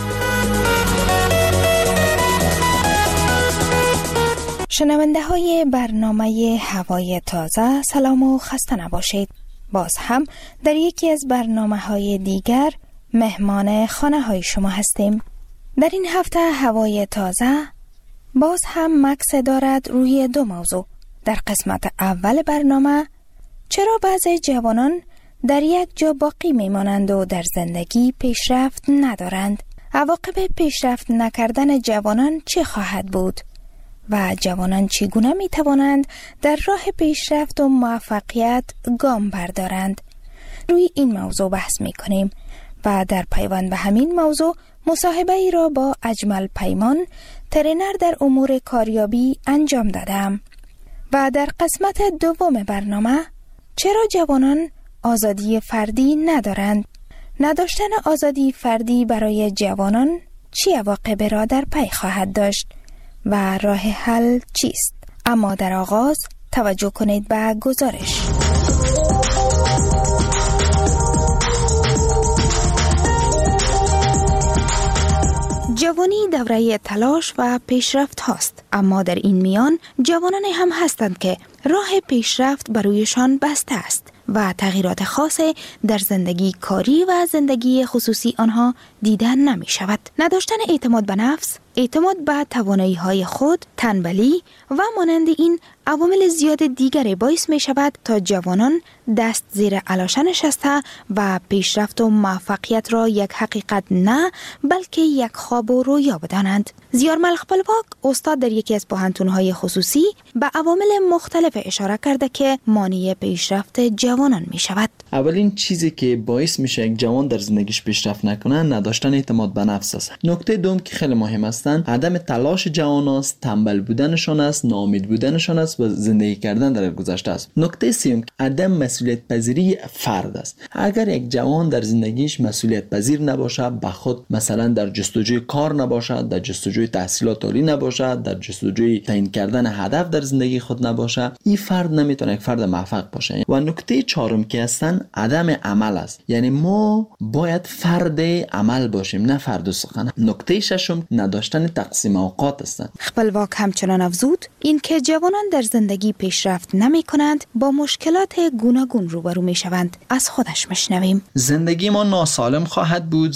شنونده های برنامه هوای تازه سلام و خسته نباشید. باز هم در یکی از برنامه‌های دیگر مهمان خانه های شما هستیم. در این هفته هوای تازه باز هم مکس دارد روی 2 موضوع. در قسمت اول برنامه چرا بعضی جوانان در یک جا باقی میمانند و در زندگی پیشرفت ندارند؟ عواقب پیشرفت نکردن جوانان چه خواهد بود؟ و جوانان چگونه می توانند در راه پیشرفت و موفقیت گام بردارند؟ روی این موضوع بحث می کنیم و در پیوند به همین موضوع مصاحبه ای را با اجمل پیمان ترینر در امور کاریابی انجام دادم. و در قسمت دوم برنامه چرا جوانان آزادی فردی ندارند؟ نداشتن آزادی فردی برای جوانان چه عواقبی را در پی خواهد داشت و راه حل چیست؟ اما در آغاز توجه کنید به گزارش. جوانی دوره تلاش و پیشرفت هاست، اما در این میان جوانان هم هستند که راه پیشرفت برویشان بسته است و تغییرات خاصی در زندگی کاری و زندگی خصوصی آنها دیدن نمی شود. نداشتن اعتماد به نفس، اعتماد به توانایی های خود، تنبلی و مانند این عوامل زیاد دیگری باعث می شود تا جوانان دست زیر علاشه نشسته و پیشرفت و موفقیت را یک حقیقت نه بلکه یک خواب و رویا بدانند. زیارمل خپلواک استاد در یکی از پوهنتون‌های خصوصی به عوامل مختلف اشاره کرده که مانع پیشرفت جوانان می شود. اولین چیزی که باعث میشه یک جوان در زندگیش پیشرفت نکنه نداشتن اعتماد به نفس است. نکته دوم که خیلی مهم است عدم تلاش جوان است، تنبل بودنشان است، ناامید بودنشان است و زندگی کردن در گذشته است. نکته سوم عدم مسئولیت پذیری فرد است. اگر یک جوان در زندگیش مسئولیت پذیر نباشه، به خود مثلا در جستجوی کار نباشد، در جستجوی تحصیلات عالی نباشد، در جستجوی تعیین کردن هدف در زندگی خود نباشه، این فرد نمیتونه یک فرد موفق باشه. و نکته چهارم که هستن عدم عمل است. یعنی ما باید فرد عمل باشیم نه فرد سخن. نکته ششم نداشتن نداشتن تقسیم اوقات هستند. خپلواک همچنان افزود اینکه جوانان در زندگی پیشرفت نمی کنند با مشکلات گوناگون روبرو می شوند. از خودش مشنویم. زندگی ما ناسالم خواهد بود،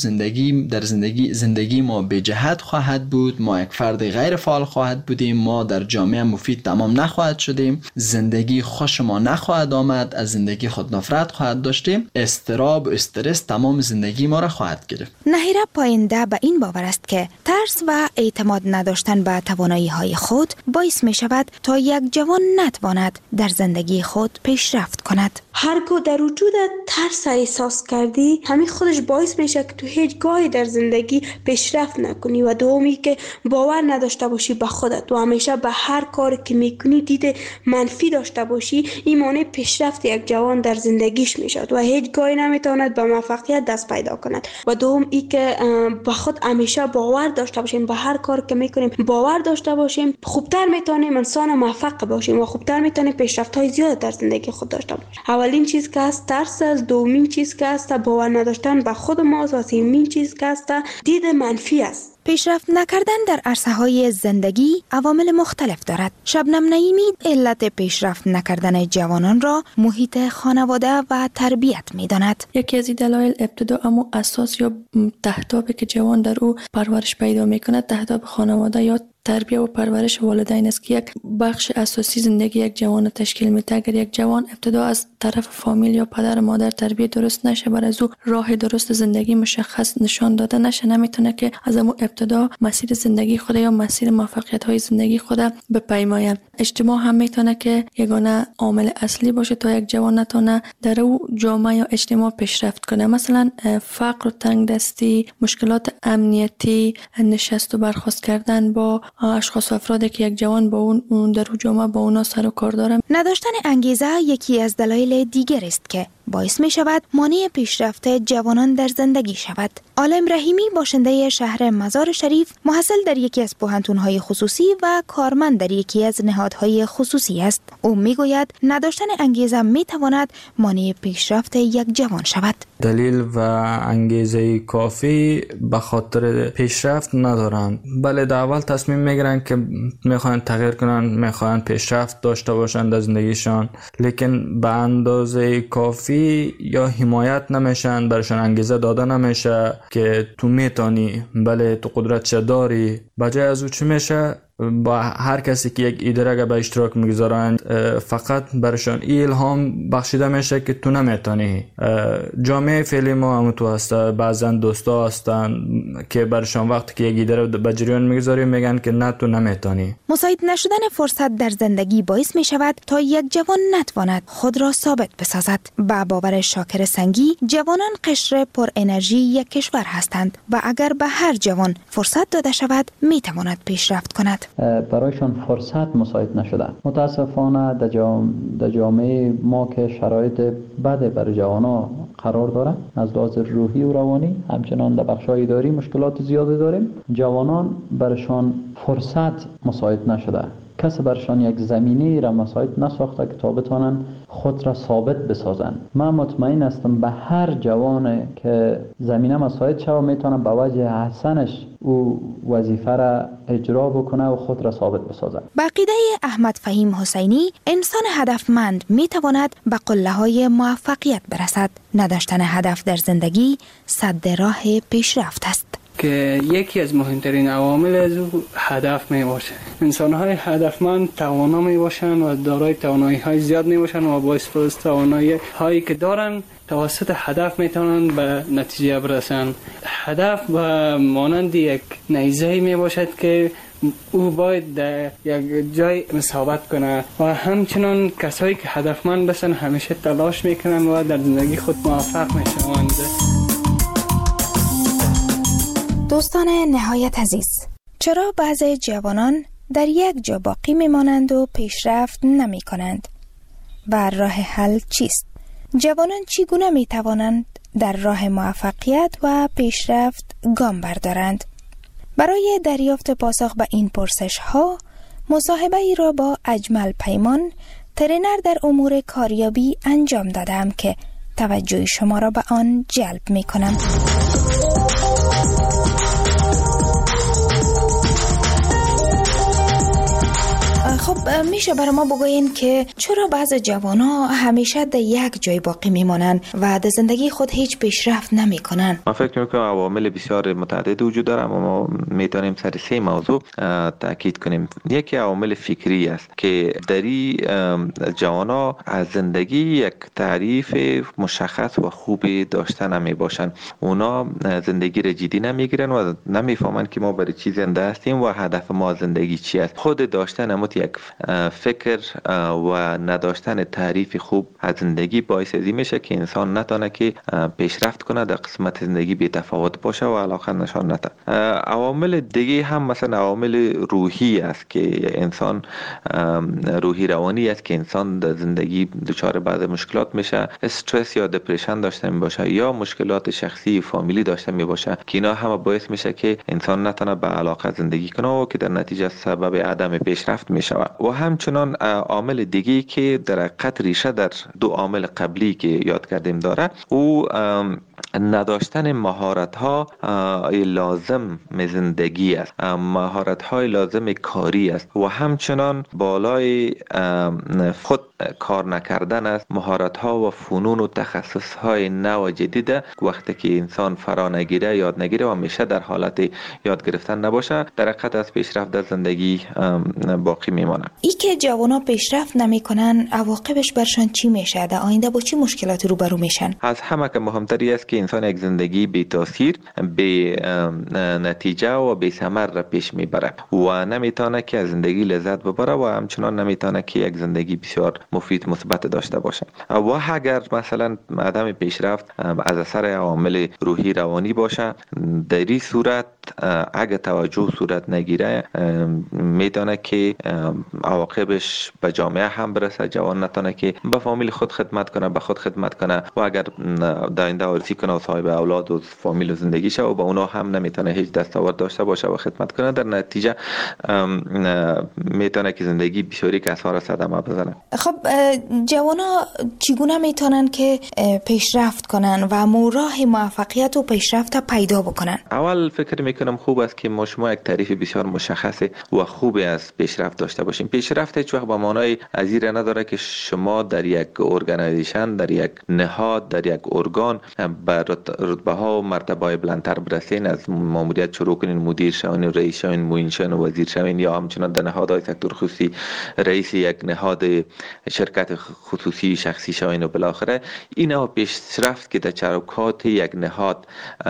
زندگی ما به جهت خواهد بود، ما یک فرد غیر فعال خواهد بودیم، ما در جامعه مفید تمام نخواهد شدیم، زندگی خوش ما نخواهد آمد، از زندگی خود نفرت خواهد داشتیم، استراب و استرس تمام زندگی ما را خواهد گرفت. نهیره پاینده به این باور است که ترس و اعتماد نداشتن به توانایی های خود باعث می شود تا یک جوان نتواند در زندگی خود پیشرفت کند. هرگاه در وجود ترس احساس کردی، همین خودش باعث میشه که تو هیچ گاهی در زندگی پیشرفت نکنی و دومی که باور نداشته باشی به خودت و همیشه به هر کاری که میکنی دید منفی داشته باشی، این مانع پیشرفت یک جوان در زندگیش میشد و هیچ گاهی نمیتواند به موفقیت دست پیدا کند. و دوم ای که به خود همیشه باور داشته باشیم، به هر کاری که میکنیم باور داشته باشیم، خوبتر میتونیم انسان موفق باشیم و خوبتر میتونیم پیشرفت های زیاد در زندگی خود داشته باشیم. اولین چیز که هست ترس است، دومین چیز که هست باور نداشتن به خود ماست و سومین چیز که هست دید منفی است. پیشرفت نکردن در عرصه‌های زندگی عوامل مختلف دارد. شبنم نعیمی علت پیشرفت نکردن جوانان را محیط خانواده و تربیت می‌داند. یکی از دلایل ابتدا اما اساس یا تهدابی که جوان در او پرورش پیدا می‌کند تهداب خانواده یا تربیت و پرورش والدین است که یک بخش اساسی زندگی یک جوان تشکیل میده. اگر یک جوان ابتدا از طرف فامیل یا پدر و مادر تربیت درست نشه، بر از او راه درست زندگی مشخص نشان داده نشه، نمیتونه که از اون ابتدا مسیر زندگی خود یا مسیر موفقیت های زندگی خود بپیماید. اجتماع هم میتونه که یگانه عامل اصلی باشه تا یک جوان نتونه در او جامعه یا اجتماع پیشرفت کنه. مثلا فقر و تنگدستی، مشکلات امنیتی، نشست و برخاست کردن با اشخاص و افرادی که یک جوان با اون در جامعه با اونا سر و کار داره. نداشتن انگیزه یکی از دلایل دیگر است که باعث می شود مانع پیشرفت جوانان در زندگی شود. عالم رحیمی باشنده شهر مزار شریف، محصل در یکی از پوهنتون‌های خصوصی و کارمند در یکی از نهادهای خصوصی است. او می گوید نداشتن انگیزه می تواند مانع پیشرفت یک جوان شود. دلیل و انگیزه کافی به خاطر پیشرفت ندارند. بله، در اول تصمیم میگیرن که میخوان تغییر کنن، میخوان پیشرفت داشته باشند در زندگیشان، لیکن به اندازه کافی یا حمایت نمیشن، برشان انگیزه داده نمیشه که تو میتونی، بله تو قدرت داری. بجای از او چی میشه؟ با هر کسی که یک ایده را به اشتراک میگذارند فقط برشان الهام بخشیده میشه که تو نمیتونی. جامعه فعلی ما هم تو هسته، بعضا دوستا هستن که برشان وقتی که یک ایده را به جریان میگذاری میگن که نه تو نمیتونی. مساعد نشدن فرصت در زندگی باعث میشود تا یک جوان نتواند خود را ثابت بسازد. با باور شاکر سنگی، جوانان قشر پر انرژی یک کشور هستند و اگر به هر جوان فرصت داده شود میتواند پیشرفت کند. برایشان فرصت مساعد نشده. متاسفانه در جامعه ما که شرایط بد برای جوانا قرار داره، از لحاظ روحی و روانی، همچنان در بخش‌های اداری مشکلات زیادی داریم. جوانان برشان فرصت مساعد نشده. کسی برشان یک زمینی را مساعد نساخته که تا بتانن خود را ثابت بسازن. من مطمئن هستم به هر جوان که زمینه مساعد شود میتونه به وجه حسنش او وظیفه را اجرا بکنه و خود را ثابت بسازه. با عقیده احمد فهیم حسینی، انسان هدفمند میتواند به قله‌های موفقیت برسد. نداشتن هدف در زندگی سد راه پیشرفت است. که یکی از مهمترین عوامل از او هدف می باشه. انسان‌های هدفمند توانا می باشند و دارای توانایی‌های زیاد می باشند و با استفاده از توانایی‌هایی که دارند توسط هدف می توانند به نتیجه برسند. هدف به مانند یک نیزه می باشد که او باید در یک جای ثابت کنه و همچنان کسایی که هدفمند باشند همیشه تلاش میکنند و در زندگی خود موفق میشوند. دوستان نهایت عزیز، چرا بعضی جوانان در یک جا باقی میمانند و پیشرفت نمی کنند؟ و راه حل چیست؟ جوانان چگونه می توانند در راه موفقیت و پیشرفت گام بردارند؟ برای دریافت پاسخ به این پرسش ها، مصاحبه ای را با اجمل پیمان، ترینر در امور کاریابی انجام دادم که توجه شما را به آن جلب می کنم. خب میشه برای ما بگوین که چرا بعض جوان‌ها همیشه در یک جای باقی میمانند و در زندگی خود هیچ پیشرفت نمیکنن؟ من فکر میکنم عوامل بسیار متعدد وجود داره، اما ما میتونیم سر 3 موضوع تاکید کنیم. یکی عوامل فکری است که دری جوان‌ها از زندگی یک تعریف مشخص و خوبی داشته نمی باشند. اونا زندگی را جدی نمیگیرن و نمیفهمن که ما برای چی زنده هستیم و هدف ما زندگی چی است. خود داشتن اموت یک فکر و نداشتن تعریف خوب از زندگی باعث ازی میشه که انسان نتونه که پیشرفت کنه، در قسمت زندگی بی تفاوت باشه و علاقه نشان نده. عوامل دیگه هم مثلا عوامل روحی است که انسان روحی روانی است که انسان در زندگی دچار بعض مشکلات میشه، استرس یا دپرشن داشته می باشه یا مشکلات شخصی فامیلی داشته می باشه که اینا هم باعث میشه که انسان نتونه به علاقه زندگی کنه و که در نتیجه سبب عدم پیشرفت می شود. و همچنان عامل دیگه که در حقیقت ریشه در 2 عامل قبلی که یاد کردیم داره، او نداشتن مهارت ها لازم زندگی است، مهارت های لازم کاری است و همچنان بالای خود کار نکردن است. مهارت ها و فنون و تخصص های نو جدید وقتی که انسان فرا نگیره، یاد نگیره و همیشه در حالت یاد گرفتن نباشه، در حقیقت از پیشرفت در زندگی باقی میمانه. ای که جوانا پیشرفت نمیکنن عواقبش برشان چی میشه؟ در آینده با چی مشکلاتی روبرو میشن؟ از همه که مهمتری است که انسان یک زندگی بی تاثیر، بی نتیجه و بی ثمر را پیش میبره و نمیتونه که از زندگی لذت ببره و همچنان نمیتونه که یک زندگی بسیار مفید مثبت داشته باشه. و اگر مثلا عدم پیشرفت از اثر عوامل روحی روانی باشه، در این صورت اگه توجه صورت نگیره میتونه که عواقبش به جامعه هم برسه. جوان نتونه که به فامیل خود خدمت کنه، به خود خدمت کنه و اگر در آینده آرزو کنه و صاحب اولاد و فامیل و زندگی شه و با اونا هم نمیتونه هیچ دستاورد داشته باشه و خدمت کنه، در نتیجه میتونه که زندگی بسیاری کسا صدمه بزنه. خب جوانا چگونه میتونن که پیشرفت کنن و راه موفقیت و پیشرفت پیدا بکنن؟ اول فکر میکنم خوب است که ما شما یک تعریف بسیار مشخص و خوبی از پیشرفت داشته باشیم. پیشرفت هیچ وقت به معنای ازیر نداره که شما در یک ارگانیزیشن، در یک نهاد، در یک ارگان به رتبه ها و مرتبه های بلندتر برسین، از ماموریت شروع کنین، مدیر شوین، رئیس شوین، معین شوین و وزیر شوین، یا همچنان در نهادهای سکتور خصوصی رئیس یک نهاد شرکت خصوصی شخصی شوین و بالاخره اینا پیشرفت که در چروکات یک نهاد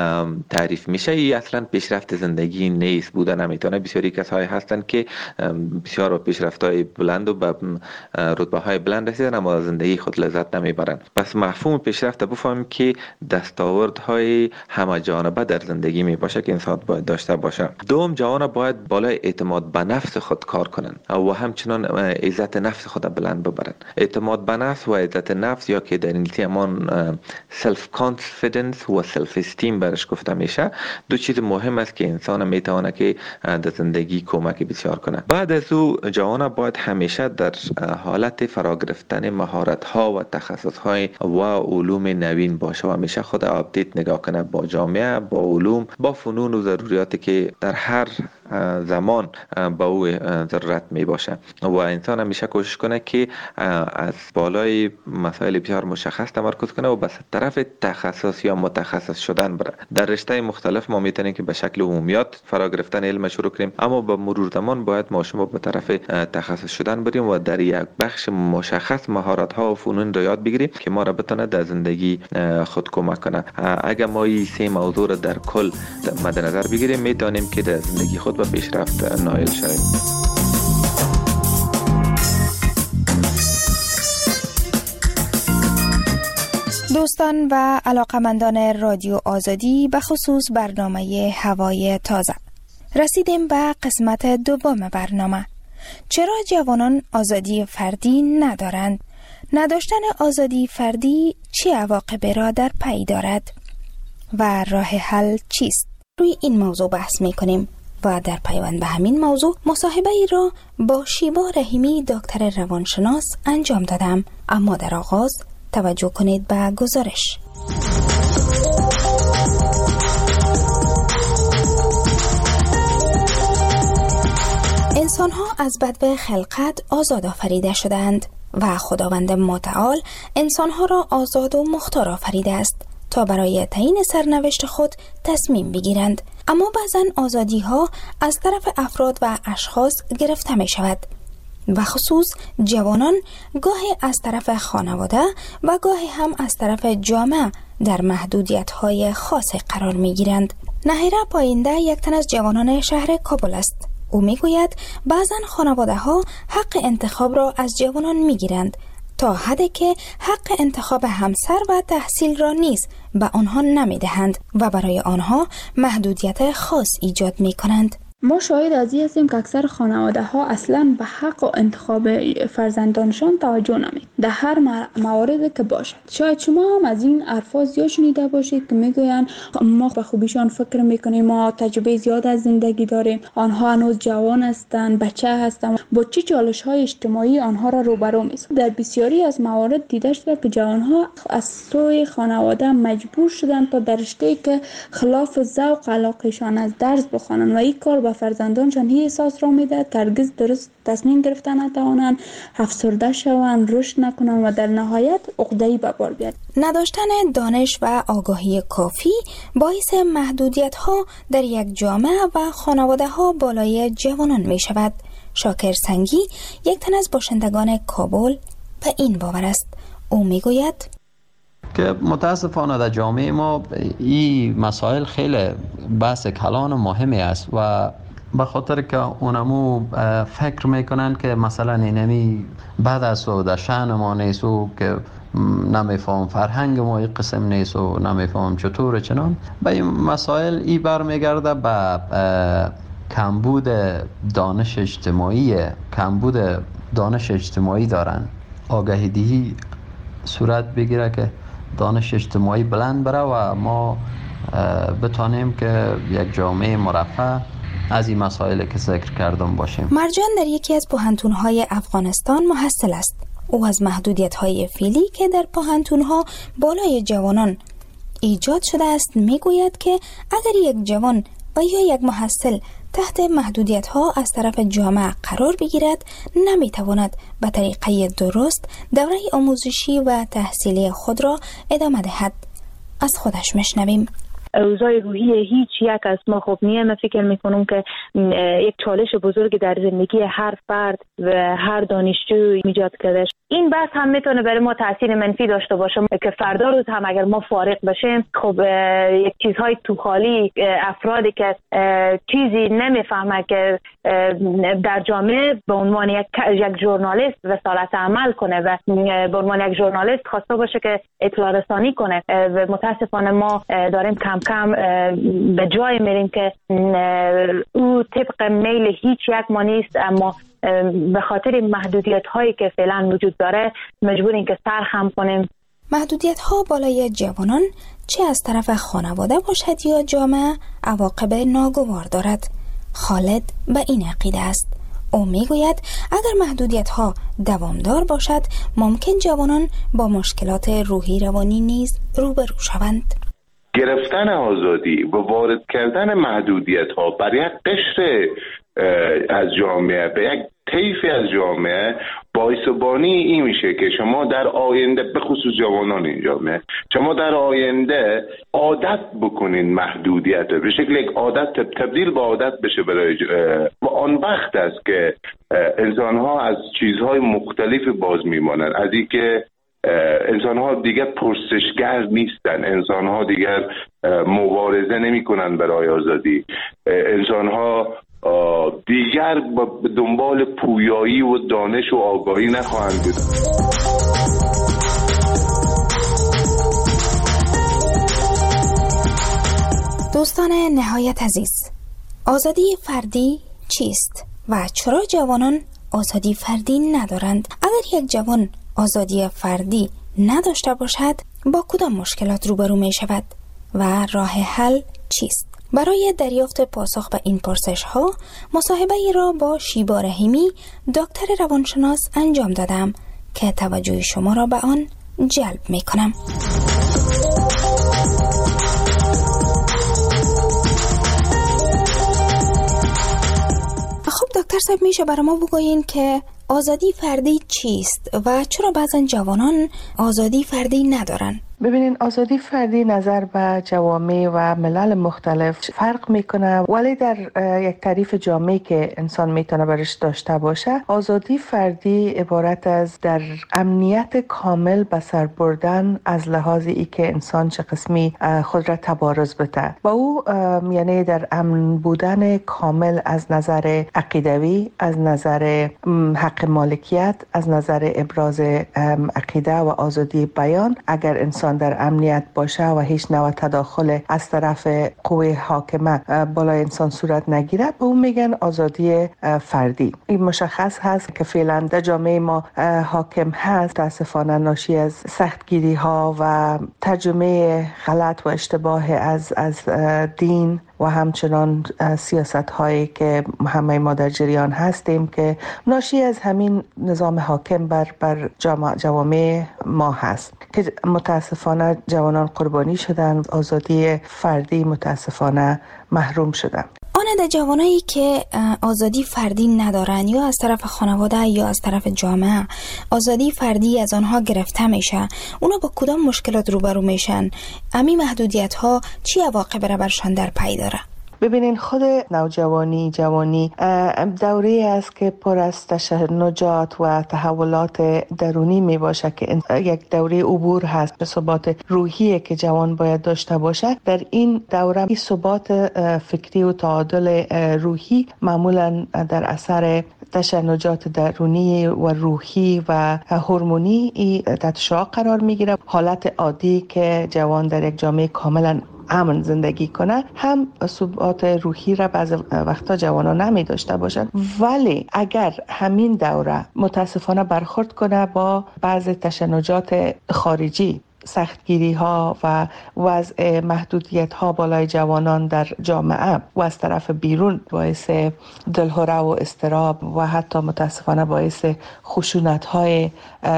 تعریف میشه. این اصلا پیشرفت زندگی نیست، بوده نمیتونه. بسیاری کسایی هستن که بسیار پیشرفت‌های بلند و به رتبه‌های بلند رسیدن اما زندگی خود لذت نمیبرن. پس مفهوم پیشرفت بفهمیم که دستاوردهای همه جانبه در زندگی می باشه که انسان باید داشته باشه. دوم، جوان باید بالای اعتماد به نفس خود کار کنن و همچنان عزت نفس خود بلند ببرن. اعتماد به نفس و عزت نفس یا که در انگلیسی همان سلف کانفیدنس و سلف استیم برش گفته میشه، 2 چیز مهم است که انسان میتونه که در زندگی کمک بسیار کنه. بعد از او جوان باید همیشه در حالت فرا گرفتن مهارت ها و تخصص های و علوم نوین باشه و همیشه خود آپدیت نگاه کنه با جامعه، با علوم، با فنون و ضروریاتی که در هر زمان با او ضرورت می باشه و انسان همیشه کوشش کنه که از بالای مسائل بسیار مشخص تمرکز کنه و به طرف تخصص یا متخصص شدن بره. در رشته مختلف ما میتونیم که به شکل عمومیات فرا گرفتن علم شروع کنیم، اما با مرور زمان باید ما شما به طرف تخصص شدن بریم و در یک بخش مشخص مهارت ها و فنون رو یاد بگیریم که ما را بتونه در زندگی خود کمک کنه. اگر ما این 3 موضوع رو در کل مد نظر بگیریم میتونیم که در زندگی خود به پیشرفت نائل شویم. دوستان و علاقمندان رادیو آزادی، به خصوص برنامه هوای تازه، رسیدیم به قسمت دوم برنامه. چرا جوانان آزادی فردی ندارند؟ نداشتن آزادی فردی چه عواقبی را در پی دارد و راه حل چیست؟ روی این موضوع بحث می‌کنیم و در پیوند به همین موضوع مصاحبه ای را با شیوا رحیمی دکتر روانشناس انجام دادم. اما در آغاز توجه کنید به گزارش. انسان جوانها از بدو خلقت آزاد آفریده شدند و خداوند متعال انسانها را آزاد و مختار آفریده است تا برای تعیین سرنوشت خود تصمیم بگیرند. اما بعضن آزادی ها از طرف افراد و اشخاص گرفته می شود و خصوص جوانان گاهی از طرف خانواده و گاهی هم از طرف جامعه در محدودیت های خاص قرار می گیرند. نهیره پاینده یک تن از جوانان شهر کابل است. او می گوید بعضن خانواده ها حق انتخاب را از جوانان می گیرند تا حدی که حق انتخاب همسر و تحصیل را نیز به آنها نمی دهند و برای آنها محدودیت خاص ایجاد می کنند. ما شاهد از این هستیم که اکثر خانواده ها اصلا به حق و انتخاب فرزندانشان توجه نمی در هر موارد که باشد. شاید شما هم از این الفاظ زیاد شنیده باشید که میگویند ما به خوبیشان فکر میکنیم، ما تجربه زیاد از زندگی داریم، آنها هنوز جوان هستند، بچه هستند، با چه چالش های اجتماعی آنها را روبرو می‌سازد. در بسیاری از موارد دیده شده که جوانها از سوی خانواده مجبور شدند تا در رشته‌ای که خلاف ذوق علاقه‌شان از درس بخوانند و این کار به فرزندانشان هی احساس را میدهد که هرگز درست تصمیم گرفتن نتوانند، افسرده شوند، رشد نکنند و در نهایت عقده‌ای به بار بیاید. نداشتن دانش و آگاهی کافی باعث محدودیت ها در یک جامعه و خانواده ها بالای جوانان می شود. شاکر سنگی یک تن از باشندگان کابل به این باور است. او می گوید که متاسفانه در جامعه ما این مسائل خیلی بحث کلان و مهمی است و به خاطر که اونمو فکر میکنن که مثلا اینمی بعد از و در شأن ما نیست و که نمیفهم فرهنگ ما این قسم نیست و نمیفهم چطور چنان به این مسائل ای برمیگرده به کمبود دانش اجتماعی دارن. آگاهی دهی صورت بگیره که دانش اجتماعی بلند بره و ما بتانیم که یک جامعه مرفه از این مسائل که ذکر کردم باشیم. مرجان در یکی از پوهنتون‌های افغانستان محصل است. او از محدودیت‌های فعلی که در پوهنتون‌ها بالای جوانان ایجاد شده است میگوید که اگر یک جوان و یا یک محصل تحت محدودیت‌ها از طرف جامعه قرار بگیرد نمیتواند به طریقه درست دوره آموزشی و تحصیلی خود را ادامه دهد. از خودش میشنویم. اوضاع روحی هیچ یک از ما خوب نیه. من فکر میکنم که یک چالش بزرگ در زندگی هر فرد و هر دانشجو ایجاد کرده. این بحث هم میتونه برای ما تاثیر منفی داشته باشه که فردا روز هم اگر ما فارغ بشیم خب یک چیزهای تو خالی، افرادی که چیزی نمیفهمه که در جامعه به عنوان یک ژورنالیست رسالت عمل کنه و به عنوان یک ژورنالیست خواسته باشه که اطلاع رسانی کنه و متاسفانه ما داریم کم کم به جای میریم که او طبق میل هیچ یک ما نیست، اما به خاطر محدودیت هایی که فعلا وجود داره مجبوریم که سرخم کنیم. محدودیت ها بالای جوانان چه از طرف خانواده باشد یا جامعه عواقب ناگوار دارد. خالد به این عقیده است. او میگوید اگر محدودیت ها دوامدار باشد ممکن جوانان با مشکلات روحی روانی نیز روبرو شوند. گرفتن آزادی و وارد کردن محدودیت ها بر یک قشر از جامعه به یک طیفی از جامعه باعث بانی این میشه که شما در آینده به خصوص جوانان این جامعه شما در آینده عادت بکنین محدودیت به شکل یک عادت تبدیل به عادت بشه برای و آن وقت است که انسان ها از چیزهای مختلف باز میمانند، از این که انسان ها دیگر پرسشگر نیستن، انسان ها دیگر مبارزه نمی کنن برای آزادی، انسان ها دیگر به دنبال پویایی و دانش و آگاهی نخواهند بود. دوستان نهایت عزیز، آزادی فردی چیست و چرا جوانان آزادی فردی ندارند؟ اگر یک جوان آزادی فردی نداشته باشد با کدام مشکلات روبرو می شود و راه حل چیست؟ برای دریافت پاسخ به این پرسش ها مصاحبه ای را با شیبا رحیمی دکتر روانشناس انجام دادم که توجه شما را به آن جلب می کنم. خب دکتر دکتر صاحب میشه برای ما بگوین که آزادی فردی چیست و چرا بعضا جوانان آزادی فردی ندارن؟ ببینین، آزادی فردی نظر به جوامع و ملل مختلف فرق میکنه، ولی در یک تعریف جامعی که انسان میتونه برش داشته باشه، آزادی فردی عبارت از در امنیت کامل به سر بردن از لحاظ ای که انسان چه قسمی خود را تبارز بده و او یعنی در امن بودن کامل از نظر عقیدوی، از نظر حق مالکیت، از نظر ابراز عقیده و آزادی بیان. اگر انسان در امنیت باشه و هیچ نوع تداخل از طرف قوه حاکمه بالای انسان صورت نگیره، به اون میگن آزادی فردی. این مشخص هست که فعلا در جامعه ما حاکم هست، متاسفانه ناشی از سختگیری ها و ترجمه غلط و اشتباه از دین و همچنان سیاست هایی که همه ما در جریان هستیم که ناشی از همین نظام حاکم بر جوامع ما هست که متاسفانه جوانان قربانی شدن، آزادی فردی متاسفانه محروم شدن. آن جوانایی که آزادی فردی ندارن، یا از طرف خانواده یا از طرف جامعه آزادی فردی از آنها گرفته میشه، اونا با کدام مشکلات روبرو میشن؟ امی محدودیت ها چی عواقب را برشان در پی داره؟ ببینین، خود نوجوانی جوانی دوره است که پر از تشنجات و تحولات درونی می باشه که یک دوره عبور هست به ثبات روحی که جوان باید داشته باشه. در این دوره این ثبات فکری و تعادل روحی معمولا در اثر تشنجات درونی و روحی و هورمونی تحت شعاع قرار میگیره. حالت عادی که جوان در یک جامعه کاملا امن زندگی کنه هم ثبات روحی را بعض وقتا جوانان نمی داشته باشند، ولی اگر همین دوره متاسفانه برخورد کنه با بعض تشنجات خارجی، سختگیری ها و وضع محدودیت ها بالای جوانان در جامعه و از طرف بیرون باعث دلهره و اضطراب و حتی متاسفانه باعث خشونت های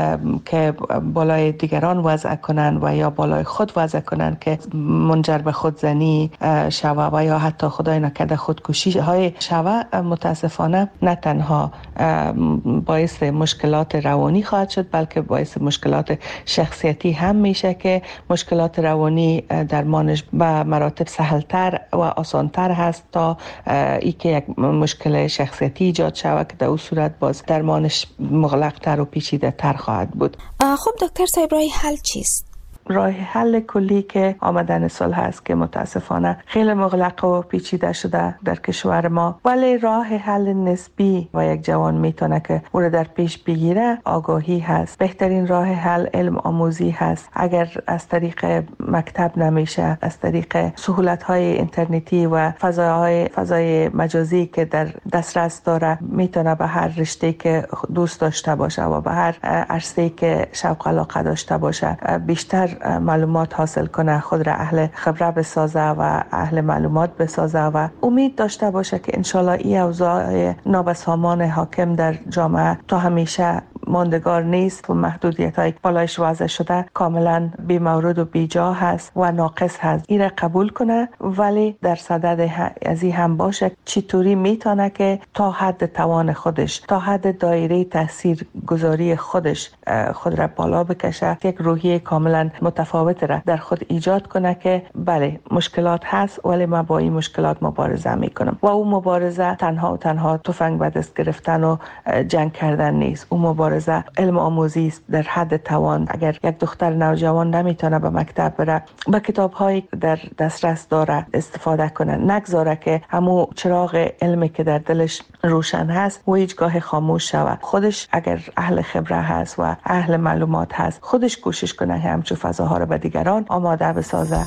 که بالای دیگران وضع کنن و یا بالای خود وضع کنن که منجر به خودزنی شوه و یا حتی خدای نکرده خودکشی های شوه، متاسفانه نه تنها باعث مشکلات روانی خواهد شد بلکه باعث مشکلات شخصیتی هم میشه که مشکلات روانی درمانش به مراتب سهلتر و آسانتر هست تا ای که یک مشکل شخصیتی ایجاد شود که در اون صورت باز درمانش مغلق‌تر و پیچیده‌تر خواهد بود. خب دکتر صاحب، راه حل چیست؟ راه حل کلی که آمدن سال هست که متاسفانه خیلی مغلق و پیچیده شده در کشور ما، ولی راه حل نسبی و یک جوان میتونه که او را در پیش بگیره آگاهی هست. بهترین راه حل علم آموزی هست. اگر از طریق مکتب نمیشه، از طریق سهولت‌های اینترنتی و فضای مجازی که در دسترس داره میتونه به هر رشته که دوست داشته باشه و به هر عرصه‌ای که شوق علاقه داشته باشه بیشتر معلومات حاصل کنه، خود را اهل خبره بسازه و اهل معلومات بسازه و امید داشته باشه که انشالله این اوضاع نابسامان حاکم در جامعه تا همیشه ماندگار نیست و محدودیت‌های بالایش وضع شده کاملا بی مورد و بی جا هست و ناقص هست. این را قبول کنه، ولی در صدد از این هم باشه چطوری میتونه که تا حد توان خودش، تا حد دایره تاثیر گذاری خودش خود را بالا بکشه، یک روحیه کاملا متفاوت را در خود ایجاد کنه که بله مشکلات هست ولی من با این مشکلات مبارزه میکنم. و اون مبارزه تنها تفنگ به دست گرفتن و جنگ کردن نیست. اون مبارزه علم آموزی است در حد توان. اگر یک دختر نوجوان نمیتونه به مکتب بره، با کتاب‌هایی در دسترس داره استفاده کنه، نگذاره که همون چراغ علمی که در دلش روشن هست و هیچگاه خاموش شود. خودش اگر اهل خبره هست و اهل معلومات هست، خودش کوشش کنه همچو فضاها رو به دیگران آماده بسازه.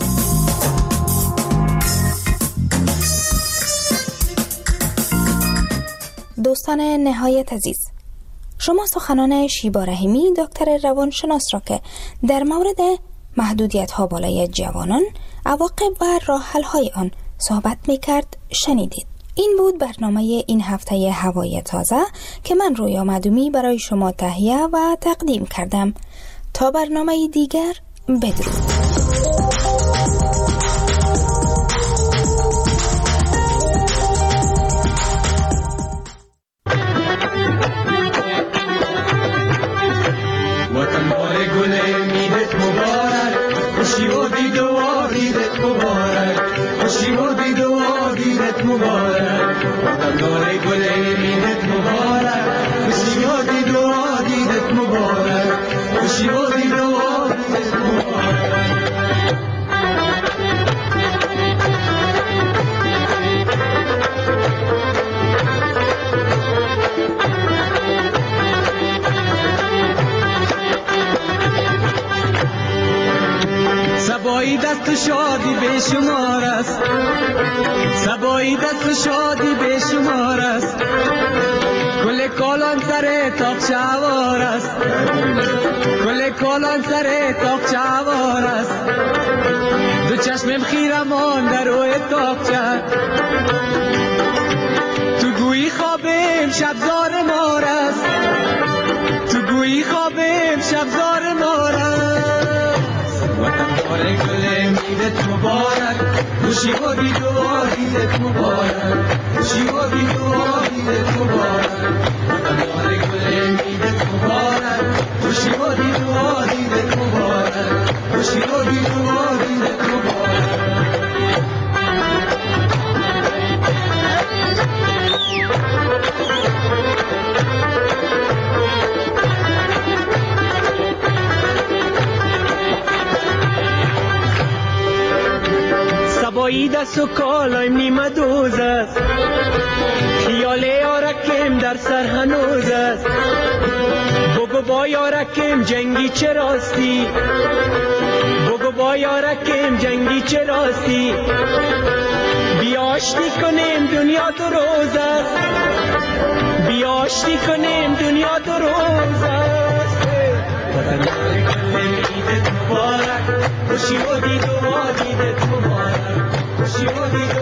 دوستان نهایت عزیز، شما سخنان شیبا رحیمی دکتر روانشناس را که در مورد محدودیت ها بالای جوانان، عواقب و راه حل های آن صحبت می کرد شنیدید. این بود برنامه این هفته هوای تازه که من رویا معدومی برای شما تهیه و تقدیم کردم. تا برنامه دیگر، بدرود. دید و دیدت مبارک وطندار گل میدت مبارک خوشی و دید و دیدت مبارک خوشی و دید و دیدت مبارک سبایی دست و شادی به شمار است سبایی دست و شادی به شمار است گل کالان سر تاقچه وار است گل کالان سر تاقچه وار است دو چشمم خیره مانده روی تاقچه تو گویی خوابم شب زار مار است تو گویی خوابم شب زار مار است وطندار گل میدت مبارک خوشی و دید و دیدت مبارک خوشی و دید و دیدت مبارک وطندار گل میدت مبارک خوشی و دید و دیدت مبارک خوشی و دید و دیدت مبارک سبایی دست و کالایم نیمه دوز است خیال یارکم در سر هنوز است بگو با یارکم جنگی چه راستی بگو با یارکم جنگی چه راستی بیاشتی کنیم دنیا دو روز است بیاشتی کنیم دنیا دو روز است وطندار گل میدت مبارک خوشی و دید و دیدت مبارک خوشی و دید